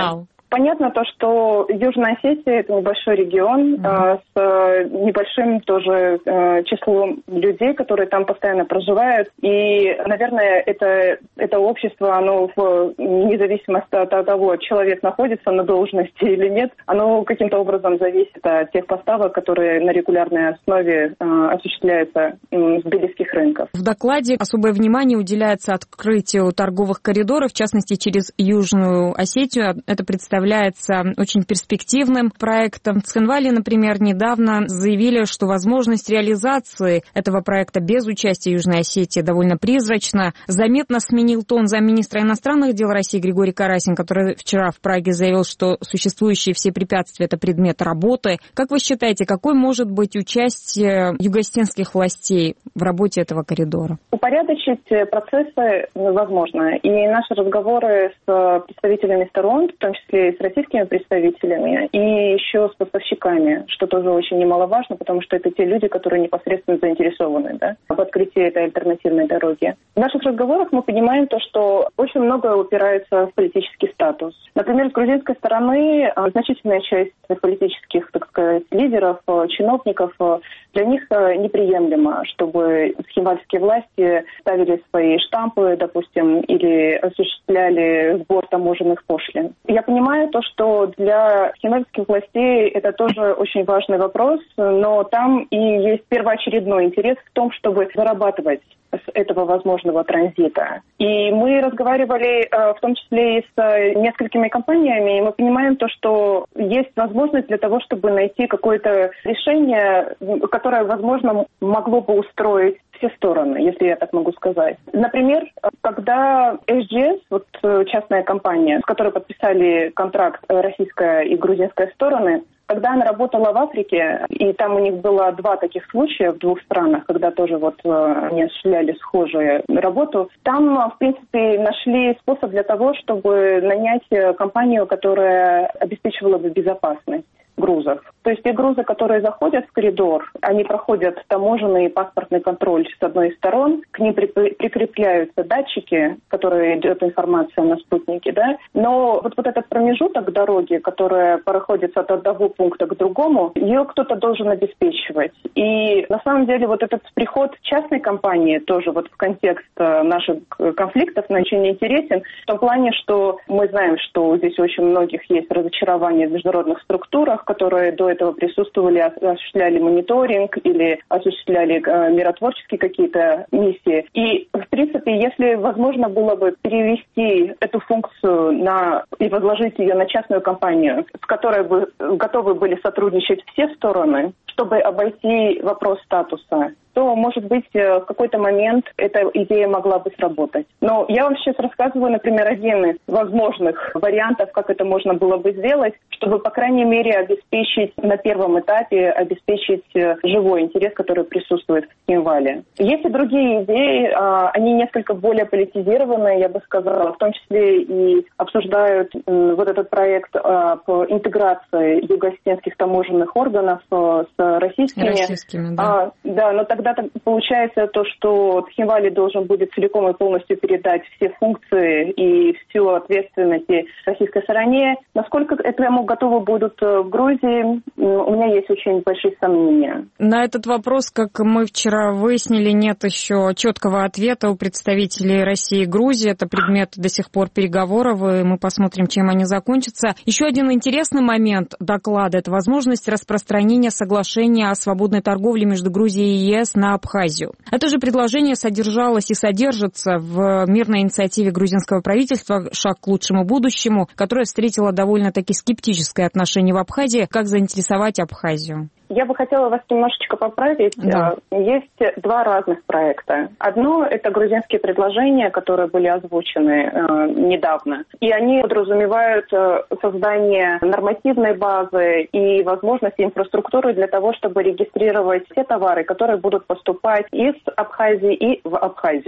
Понятно то, что Южная Осетия – это небольшой регион mm-hmm. э, с э, небольшим тоже э, числом людей, которые там постоянно проживают. И, наверное, это, это общество, оно в независимости от того, человек находится на должности или нет, оно каким-то образом зависит от тех поставок, которые на регулярной основе э, осуществляются э, с бельгийских рынков. В докладе особое внимание уделяется открытию торговых коридоров, в частности, через Южную Осетию. Это представляется очень перспективным проектом. В Цхинвале, например, недавно заявили, что возможность реализации этого проекта без участия Южной Осетии довольно призрачна. Заметно сменил тон замминистра иностранных дел России Григорий Карасин, который вчера в Праге заявил, что существующие все препятствия – это предмет работы. Как вы считаете, какой может быть участие юго-осетинских властей в работе этого коридора? Упорядочить процессы возможно. И наши разговоры с представителями сторон, в том числе и с российскими представителями, и еще с поставщиками, что тоже очень немаловажно, потому что это те люди, которые непосредственно заинтересованы, да, в открытии этой альтернативной дороги. В наших разговорах мы понимаем то, что очень многое упирается в политический статус. Например, с грузинской стороны значительная часть политических, так сказать, лидеров, чиновников, для них неприемлемо, чтобы цхинвальские власти ставили свои штампы, допустим, или осуществляли сбор таможенных пошлин. Я понимаю то, что для цхинвальских властей это тоже очень важный вопрос, но там и есть первоочередной интерес в том, чтобы зарабатывать с этого возможного транзита. И мы разговаривали в том числе и с несколькими компаниями, и мы понимаем то, что есть возможность для того, чтобы найти какое-то решение, которое, возможно, могло бы устроить все стороны, если я так могу сказать. Например, когда эс джи эс, вот частная компания, с которой подписали контракт российская и грузинская стороны, когда она работала в Африке, и там у них было два таких случая в двух странах, когда тоже вот они осуществляли схожую работу, там, в принципе, нашли способ для того, чтобы нанять компанию, которая обеспечивала бы безопасность грузов. То есть те грузы, которые заходят в коридор, они проходят таможенный и паспортный контроль с одной из сторон, к ним прикрепляются датчики, которые идет информация на спутнике, да, но вот, вот этот промежуток дороги, которая проходит от одного пункта к другому, ее кто-то должен обеспечивать. И на самом деле вот этот приход частной компании тоже вот в контекст наших конфликтов очень интересен, в том плане, что мы знаем, что здесь очень многих есть разочарования в международных структурах, которые до этого присутствовали, осуществляли мониторинг или осуществляли э, миротворческие какие-то миссии. И, в принципе, если возможно было бы перевести эту функцию на и возложить ее на частную компанию, с которой бы готовы были сотрудничать все стороны, чтобы обойти вопрос статуса, то, может быть, в какой-то момент эта идея могла бы сработать. Но я вам сейчас рассказываю, например, один из возможных вариантов, как это можно было бы сделать, чтобы, по крайней мере, обеспечить на первом этапе, обеспечить живой интерес, который присутствует в Цхинвале. Есть и другие идеи, они несколько более политизированные, я бы сказала, в том числе и обсуждают вот этот проект по интеграции юго-осетинских таможенных органов с российскими. Российскими, да. А, да, но тогда получается то, что Цхинвали должен будет целиком и полностью передать все функции и всю ответственность российской стороне. Насколько этому готовы будут в Грузии, у меня есть очень большие сомнения. На этот вопрос, как мы вчера выяснили, нет еще четкого ответа у представителей России и Грузии. Это предмет до сих пор переговоров, и мы посмотрим, чем они закончатся. Еще один интересный момент доклада – это возможность распространения соглашения о свободной торговле между Грузией и ЕС на Абхазию. Это же предложение содержалось и содержится в мирной инициативе грузинского правительства «Шаг к лучшему будущему», которая встретила довольно-таки скептическое отношение в Абхазии. Как заинтересовать Абхазию? Я бы хотела вас немножечко поправить. Да. Есть два разных проекта. Одно – это грузинские предложения, которые были озвучены э, недавно. И они подразумевают э, создание нормативной базы и возможности инфраструктуры для того, чтобы регистрировать все товары, которые будут поступать из Абхазии и в Абхазию.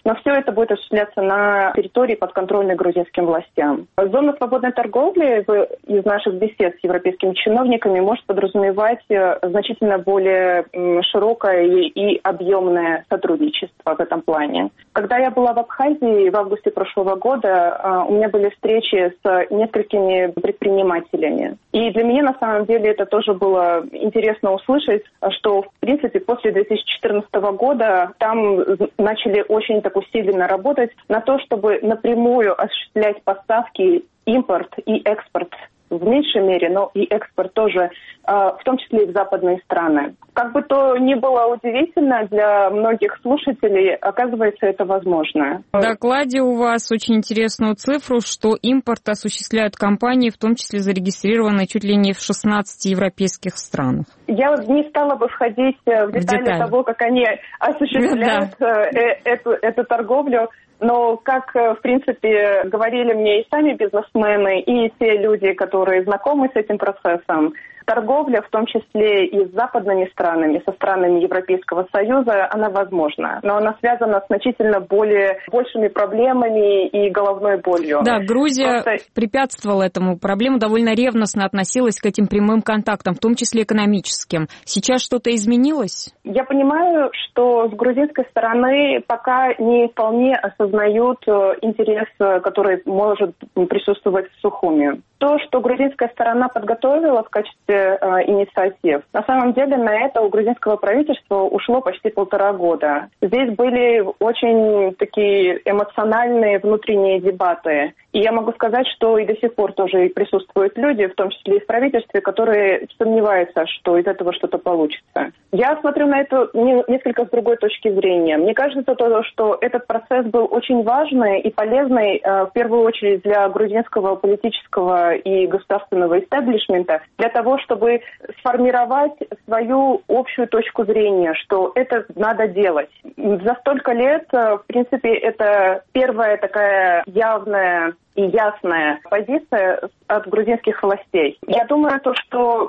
но все это будет осуществляться на территории, подконтрольной грузинским властям. Зона свободной торговли в, из наших бесед с европейскими чиновниками может подразумевать значительно более широкое и, и объемное сотрудничество в этом плане. Когда я была в Абхазии в августе прошлого года, у меня были встречи с несколькими предпринимателями. И для меня, на самом деле, это тоже было интересно услышать, что, в принципе, после две тысячи четырнадцатого года там начали очень так усиленно работать на то, чтобы напрямую осуществлять поставки, импорт и экспорт в меньшей мере, но и экспорт тоже, в том числе и в западные страны. Как бы то ни было удивительно для многих слушателей, оказывается, это возможно. В докладе у вас очень интересную цифру, что импорт осуществляют компании, в том числе зарегистрированные чуть ли не в шестнадцати европейских странах. Я не стала бы входить в детали, в детали. того, как они осуществляют да. эту, эту торговлю. Но, как, в принципе, говорили мне и сами бизнесмены, и те люди, которые знакомы с этим процессом, торговля, в том числе и с западными странами, со странами Европейского Союза, она возможна. Но она связана с значительно более большими проблемами и головной болью. Да, Грузия Просто... препятствовала этому. Проблему довольно ревностно относилась к этим прямым контактам, в том числе экономическим. Сейчас что-то изменилось? Я понимаю, что с грузинской стороны пока не вполне осознают интерес, который может присутствовать в Сухуми. То, что грузинская сторона подготовила в качестве э, инициатив, на самом деле на это у грузинского правительства ушло почти полтора года. Здесь были очень такие эмоциональные внутренние дебаты. И я могу сказать, что и до сих пор тоже присутствуют люди, в том числе и в правительстве, которые сомневаются, что из этого что-то получится. Я смотрю на это несколько с другой точки зрения. Мне кажется, то, что этот процесс был очень важный и полезный, э, в первую очередь для грузинского политического и государственного истеблишмента, для того, чтобы сформировать свою общую точку зрения, что это надо делать. За столько лет, в принципе, это первая такая явная и ясная позиция от грузинских властей. Я думаю, то, что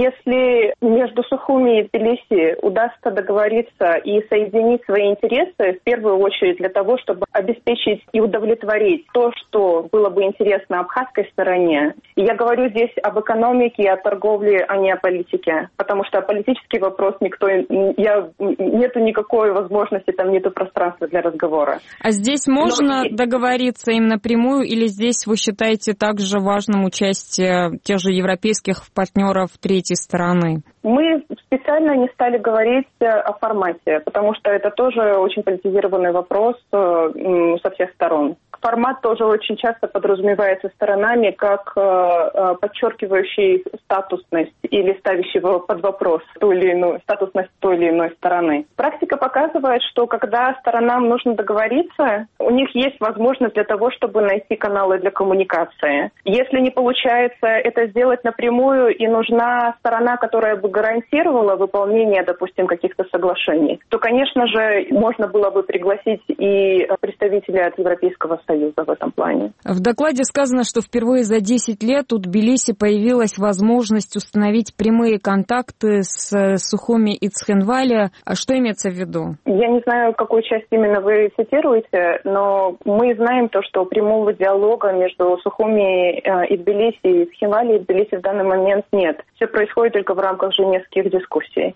если между Сухуми и Тбилиси удастся договориться и соединить свои интересы, в первую очередь для того, чтобы обеспечить и удовлетворить то, что было бы интересно абхазской стороне. И я говорю здесь об экономике и о торговле, а не о политике. Потому что политический вопрос никто... Я, нету никакой возможности, там нету пространства для разговора. А здесь можно Но... договориться им напрямую, или здесь вы считаете также важным участие тех же европейских партнеров третьей стороны? Мы специально не стали говорить о формате, потому что это тоже очень политизированный вопрос со всех сторон. Формат тоже очень часто подразумевается сторонами как подчеркивающий статусность или ставящего под вопрос ту или иную статусность той или иной стороны. Практика показывает, что когда сторонам нужно договориться, у них есть возможность для того, чтобы найти каналы для коммуникации. Если не получается это сделать напрямую и нужна сторона, которая бы гарантировала выполнение, допустим, каких-то соглашений, то, конечно же, можно было бы пригласить и представителей от Европейского Союза в этом плане. В докладе сказано, что впервые за десять лет у Тбилиси появилась возможность установить прямые контакты с Сухуми и Цхинвали. А что имеется в виду? Я не знаю, какую часть именно вы цитируете, но мы знаем то, что прямого диалога между Сухуми и Тбилиси, и Цхинвали и Тбилиси в данный момент нет. Все происходит только в рамках женевских дискуссий.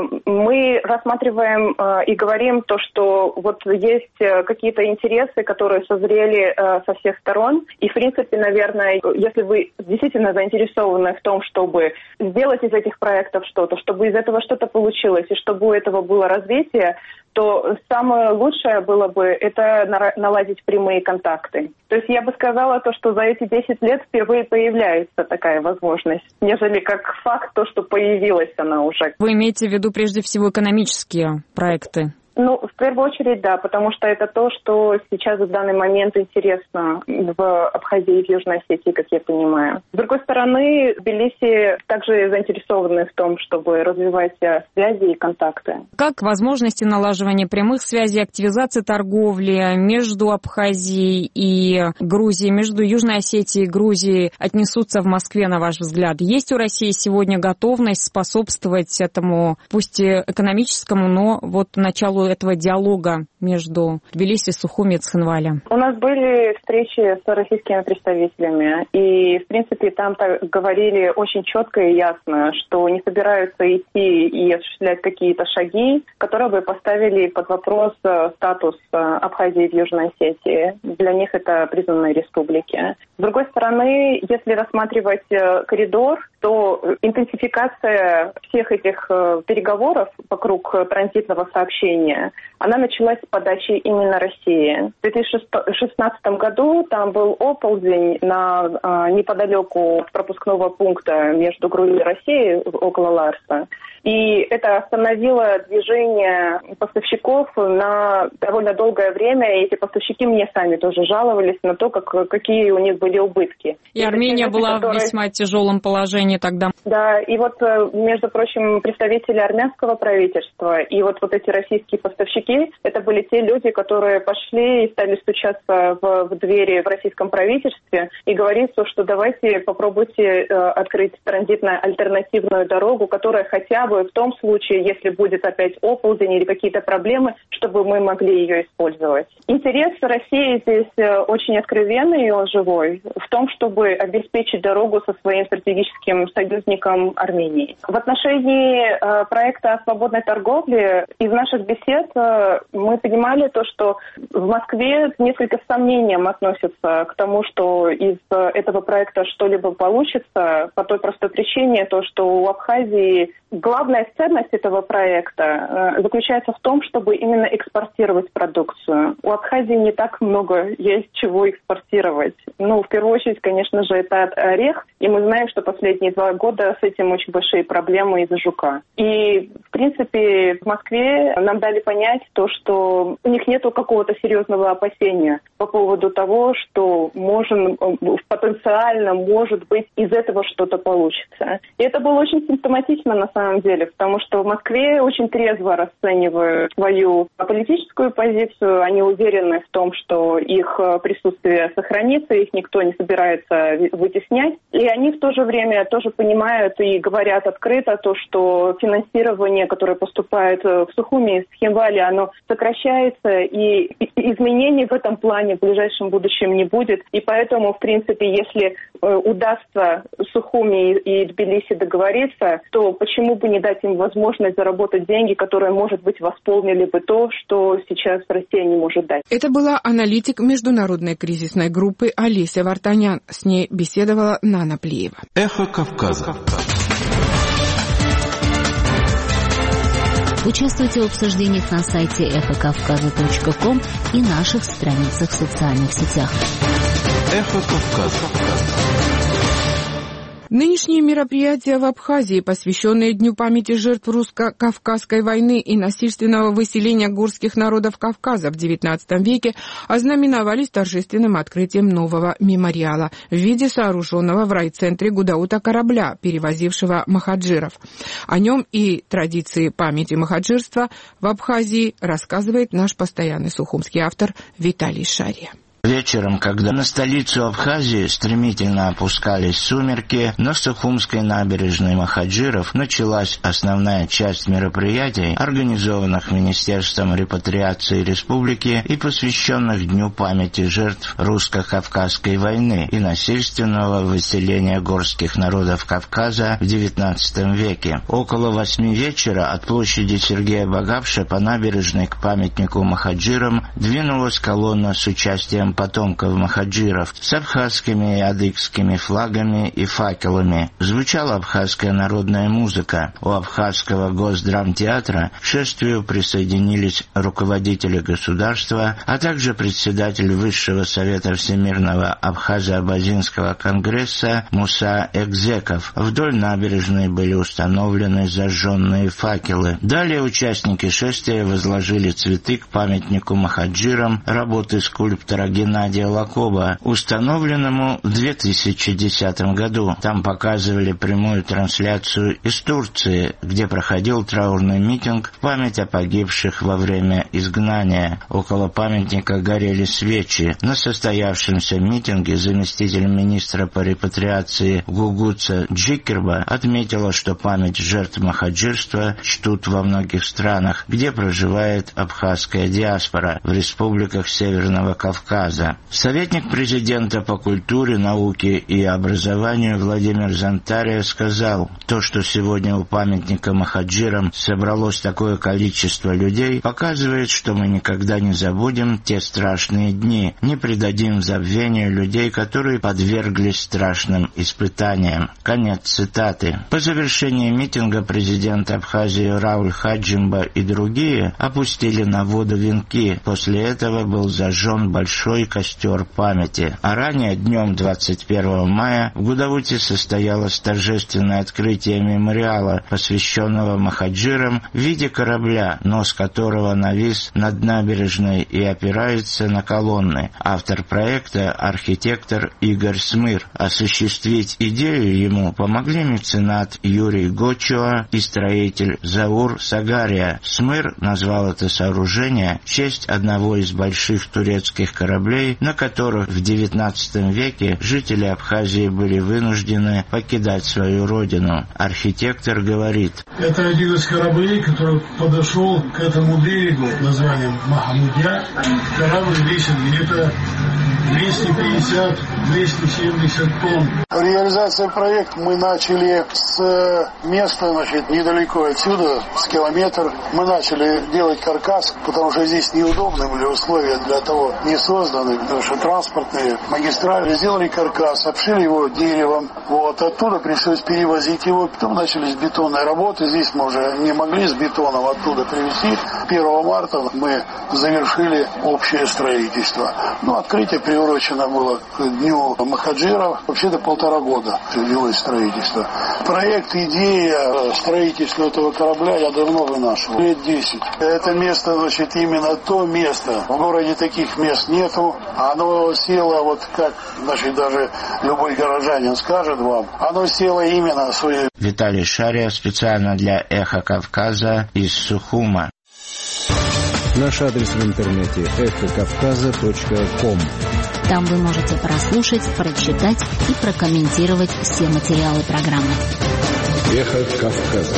Мы рассматриваем и говорим то, что вот есть какие-то интересы, которые созрели со всех сторон. И, в принципе, наверное, если вы действительно заинтересованы в том, чтобы сделать из этих проектов что-то, чтобы из этого что-то получилось, и чтобы у этого было развитие, то самое лучшее было бы это наладить прямые контакты. То есть я бы сказала то, что за эти десять лет впервые появляется такая возможность, нежели как факт то, что появилась она уже. Вы имеете в виду прежде всего экономические проекты? Ну, в первую очередь, да, потому что это то, что сейчас в данный момент интересно в Абхазии и в Южной Осетии, как я понимаю. С другой стороны, Тбилиси также заинтересованы в том, чтобы развивать связи и контакты. Как возможности налаживания прямых связей, активизации торговли между Абхазией и Грузией, между Южной Осетией и Грузией отнесутся в Москве, на ваш взгляд? Есть у России сегодня готовность способствовать этому, пусть и экономическому, но вот началу началу этого диалога между Тбилиси, Сухуми и Цхинвалем? У нас были встречи с российскими представителями, и, в принципе, там говорили очень четко и ясно, что не собираются идти и осуществлять какие-то шаги, которые бы поставили под вопрос статус Абхазии в Южной Осетии. Для них это признанные республики. С другой стороны, если рассматривать коридор, то интенсификация всех этих переговоров вокруг транзитного сообщения, она началась с подачи именно России. В две тысячи шестнадцатом году там был оползень на, неподалеку от пропускного пункта между Грузией и Россией, около Ларса. И это остановило движение поставщиков на довольно долгое время. И эти поставщики мне сами тоже жаловались на то, как, какие у них были убытки. И, и Армения люди, была которые... в весьма тяжелом положении тогда. Да, и вот, между прочим, представители армянского правительства и вот, вот эти российские поставщики, это были те люди, которые пошли и стали стучаться в, в двери в российском правительстве и говорить, что давайте попробуйте э, открыть транзитную альтернативную дорогу, которая хотя бы в том случае, если будет опять оползень или какие-то проблемы, чтобы мы могли ее использовать. Интерес России здесь очень откровенный, и он живой, в том, чтобы обеспечить дорогу со своим стратегическим союзником Арменией. В отношении э, проекта о свободной торговле из наших бесед э, мы понимали то, что в Москве несколько с сомнением относятся к тому, что из э, этого проекта что-либо получится, по той простой причине, то, что у Абхазии главная ценность этого проекта э, заключается в том, чтобы именно экспортировать продукцию. У Абхазии не так много есть чего экспортировать. Ну, в первую очередь, конечно же, это орех, и мы знаем, что последние два года с этим очень большие проблемы из-за жука. И, в принципе, в Москве нам дали понять то, что у них нет какого-то серьезного опасения по поводу того, что можем, потенциально, может быть, из этого что-то получится. И это было очень симптоматично на самом деле, потому что в Москве очень трезво расценивают свою политическую позицию. Они уверены в том, что их присутствие сохранится, их никто не собирается вытеснять. И они в то же время тоже понимают и говорят открыто то, что финансирование, которое поступает в Сухуми и Цхинвале, оно сокращается, и изменений в этом плане в ближайшем будущем не будет. И поэтому, в принципе, если удастся Сухуми и Тбилиси договориться, то почему бы не дать им возможность заработать деньги, которые, может быть, восполнили бы то, что сейчас Россия не может дать. Это была аналитик международной кризисной группы Олеся Вартанян. С ней беседовала Нана Плиева. Эхо Кавказа. Участвуйте в обсуждениях на сайте эхо кавказа точка ком и наших страницах в социальных сетях. Эхо Кавказа. Нынешние мероприятия в Абхазии, посвященные Дню памяти жертв русско-кавказской войны и насильственного выселения горских народов Кавказа в девятнадцатом веке, ознаменовались торжественным открытием нового мемориала в виде сооруженного в райцентре Гудаута корабля, перевозившего махаджиров. О нем и традиции памяти махаджирства в Абхазии рассказывает наш постоянный сухумский автор Виталий Шария. Вечером, когда на столицу Абхазии стремительно опускались сумерки, на Сухумской набережной Махаджиров началась основная часть мероприятий, организованных Министерством репатриации республики и посвященных Дню памяти жертв русско-кавказской войны и насильственного выселения горских народов Кавказа в девятнадцатом веке. Около восьми вечера от площади Сергея Багапша по набережной к памятнику махаджирам двинулась колонна с участием потомков махаджиров с абхазскими и адыгскими флагами и факелами. Звучала абхазская народная музыка. У Абхазского госдрамтеатра к шествию присоединились руководители государства, а также председатель Высшего совета Всемирного Абхазо-Абазинского конгресса Муса Экзеков. Вдоль набережной были установлены зажженные факелы. Далее участники шествия возложили цветы к памятнику махаджирам работы скульптора Геннадия Лакоба, установленному в две тысячи десятом году. Там показывали прямую трансляцию из Турции, где проходил траурный митинг в память о погибших во время изгнания. Около памятника горели свечи. На состоявшемся митинге заместитель министра по репатриации Гугуца Джикерба отметила, что память жертв махаджирства чтут во многих странах, где проживает абхазская диаспора, в республиках Северного Кавказа. Советник президента по культуре, науке и образованию Владимир Зантария сказал, то, что сегодня у памятника махаджирам собралось такое количество людей, показывает, что мы никогда не забудем те страшные дни, не предадим забвению людей, которые подверглись страшным испытаниям. Конец цитаты. По завершении митинга президент Абхазии Рауль Хаджимба и другие опустили на воду венки. После этого был зажжен большой костер памяти. А ранее, днем двадцать первого мая, в Гудауте состоялось торжественное открытие мемориала, посвященного махаджирам, в виде корабля, нос которого навис над набережной и опирается на колонны. Автор проекта — архитектор Игорь Смыр. Осуществить идею ему помогли меценат Юрий Гочуа и строитель Заур Сагария. Смыр назвал это сооружение в честь одного из больших турецких кораблей, на которых в девятнадцатом веке жители Абхазии были вынуждены покидать свою родину. Архитектор говорит: это один из кораблей, который подошел к этому берегу под названием Махамудья. Корабль весит где-то двести пятьдесят - двести семьдесят тонн. Реализация проекта мы начали с места, значит, недалеко отсюда, с километра. Мы начали делать каркас, потому что здесь неудобные были условия для того, не созданы, потому что транспортные магистрали. Сделали каркас, обшили его деревом. Вот, оттуда пришлось перевозить его. Потом начались бетонные работы. Здесь мы уже не могли с бетоном оттуда привезти. первого марта мы завершили общее строительство. Ну, открытие приурочено было к дню махаджиров. Вообще-то полтора года длилось строительство. Проект, идея строительства этого корабля я давно вынашивал. Лет десять. Это место, значит, именно то место. В городе таких мест нету. Оно село, вот как, значит, даже любой горожанин скажет вам, оно село именно свое. Виталий Шария специально для «Эхо Кавказа» из Сухума. Наш адрес в интернете эхо кавказа точка ком. Там вы можете прослушать, прочитать и прокомментировать все материалы программы. Эхо Кавказа.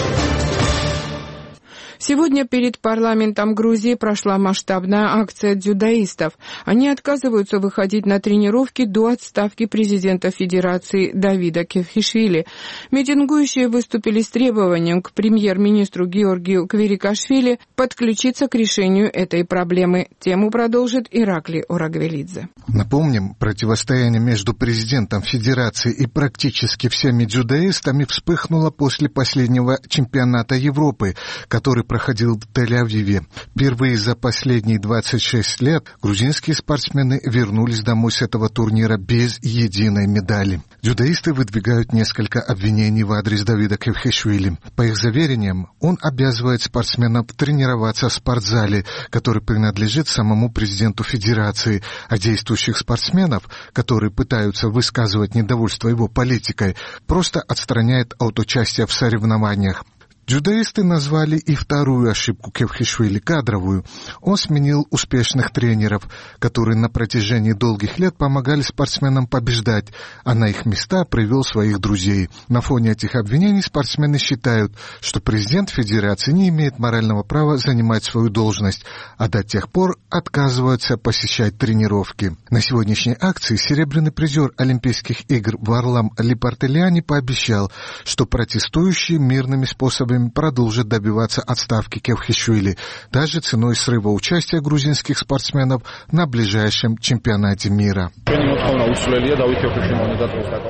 Сегодня перед парламентом Грузии прошла масштабная акция дзюдоистов. Они отказываются выходить на тренировки до отставки президента Федерации Давида Кевхишвили. Митингующие выступили с требованием к премьер-министру Георгию Квирикашвили подключиться к решению этой проблемы. Тему продолжит Ираклий Орагвелидзе. Напомним, противостояние между президентом Федерации и практически всеми дзюдоистами вспыхнуло после последнего чемпионата Европы, который проходил в Тель-Авиве. Впервые за последние двадцать шесть лет грузинские спортсмены вернулись домой с этого турнира без единой медали. Дзюдоисты выдвигают несколько обвинений в адрес Давида Кевхишвили. По их заверениям, он обязывает спортсменов тренироваться в спортзале, который принадлежит самому президенту Федерации, а действующих спортсменов, которые пытаются высказывать недовольство его политикой, просто отстраняет от участия в соревнованиях. Дзюдоисты назвали и вторую ошибку Кевхишвили кадровую. Он сменил успешных тренеров, которые на протяжении долгих лет помогали спортсменам побеждать, а на их места привел своих друзей. На фоне этих обвинений спортсмены считают, что президент Федерации не имеет морального права занимать свою должность, а до тех пор отказываются посещать тренировки. На сегодняшней акции серебряный призер Олимпийских игр Варлам Липартеляни пообещал, что протестующие мирными способами продолжит добиваться отставки Кевхишвили, даже ценой срыва участия грузинских спортсменов на ближайшем чемпионате мира.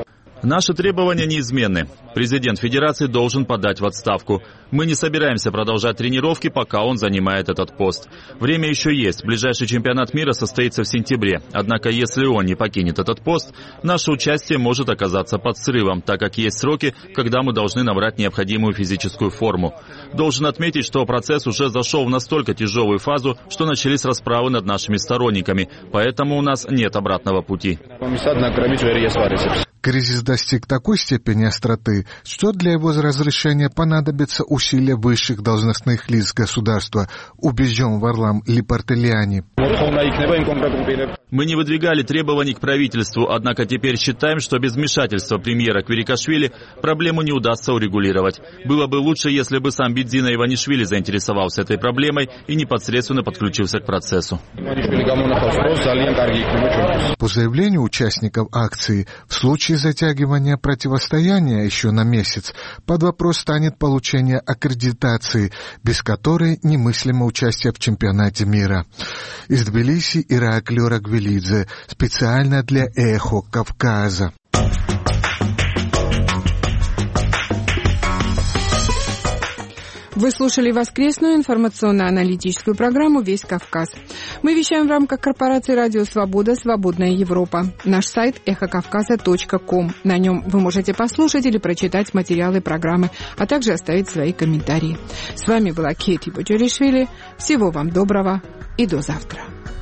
Наши требования неизменны. Президент Федерации должен подать в отставку. Мы не собираемся продолжать тренировки, пока он занимает этот пост. Время еще есть. Ближайший чемпионат мира состоится в сентябре. Однако, если он не покинет этот пост, наше участие может оказаться под срывом, так как есть сроки, когда мы должны набрать необходимую физическую форму. Должен отметить, что процесс уже зашел в настолько тяжелую фазу, что начались расправы над нашими сторонниками, поэтому у нас нет обратного пути. Кризис достиг такой степени остроты, что для его разрешения понадобятся усилия высших должностных лиц государства, убежден Варлам Липартелиани. Мы не выдвигали требований к правительству, однако теперь считаем, что без вмешательства премьера Квирикашвили проблему не удастся урегулировать. Было бы лучше, если бы сам Бидзина Иванишвили заинтересовался этой проблемой и непосредственно подключился к процессу. По заявлению участников акции, в случае затягивания противостояния еще на месяц, под вопрос станет получение аккредитации, без которой немыслимо участие в чемпионате мира. Из Тбилиси Ираклий Рагвелидзе, специально для «Эхо Кавказа». Вы слушали воскресную информационно-аналитическую программу «Весь Кавказ». Мы вещаем в рамках корпорации «Радио Свобода. Свободная Европа». Наш сайт эхо кавказа точка ком. На нем вы можете послушать или прочитать материалы программы, а также оставить свои комментарии. С вами была Кети Боджоришвили. Всего вам доброго и до завтра.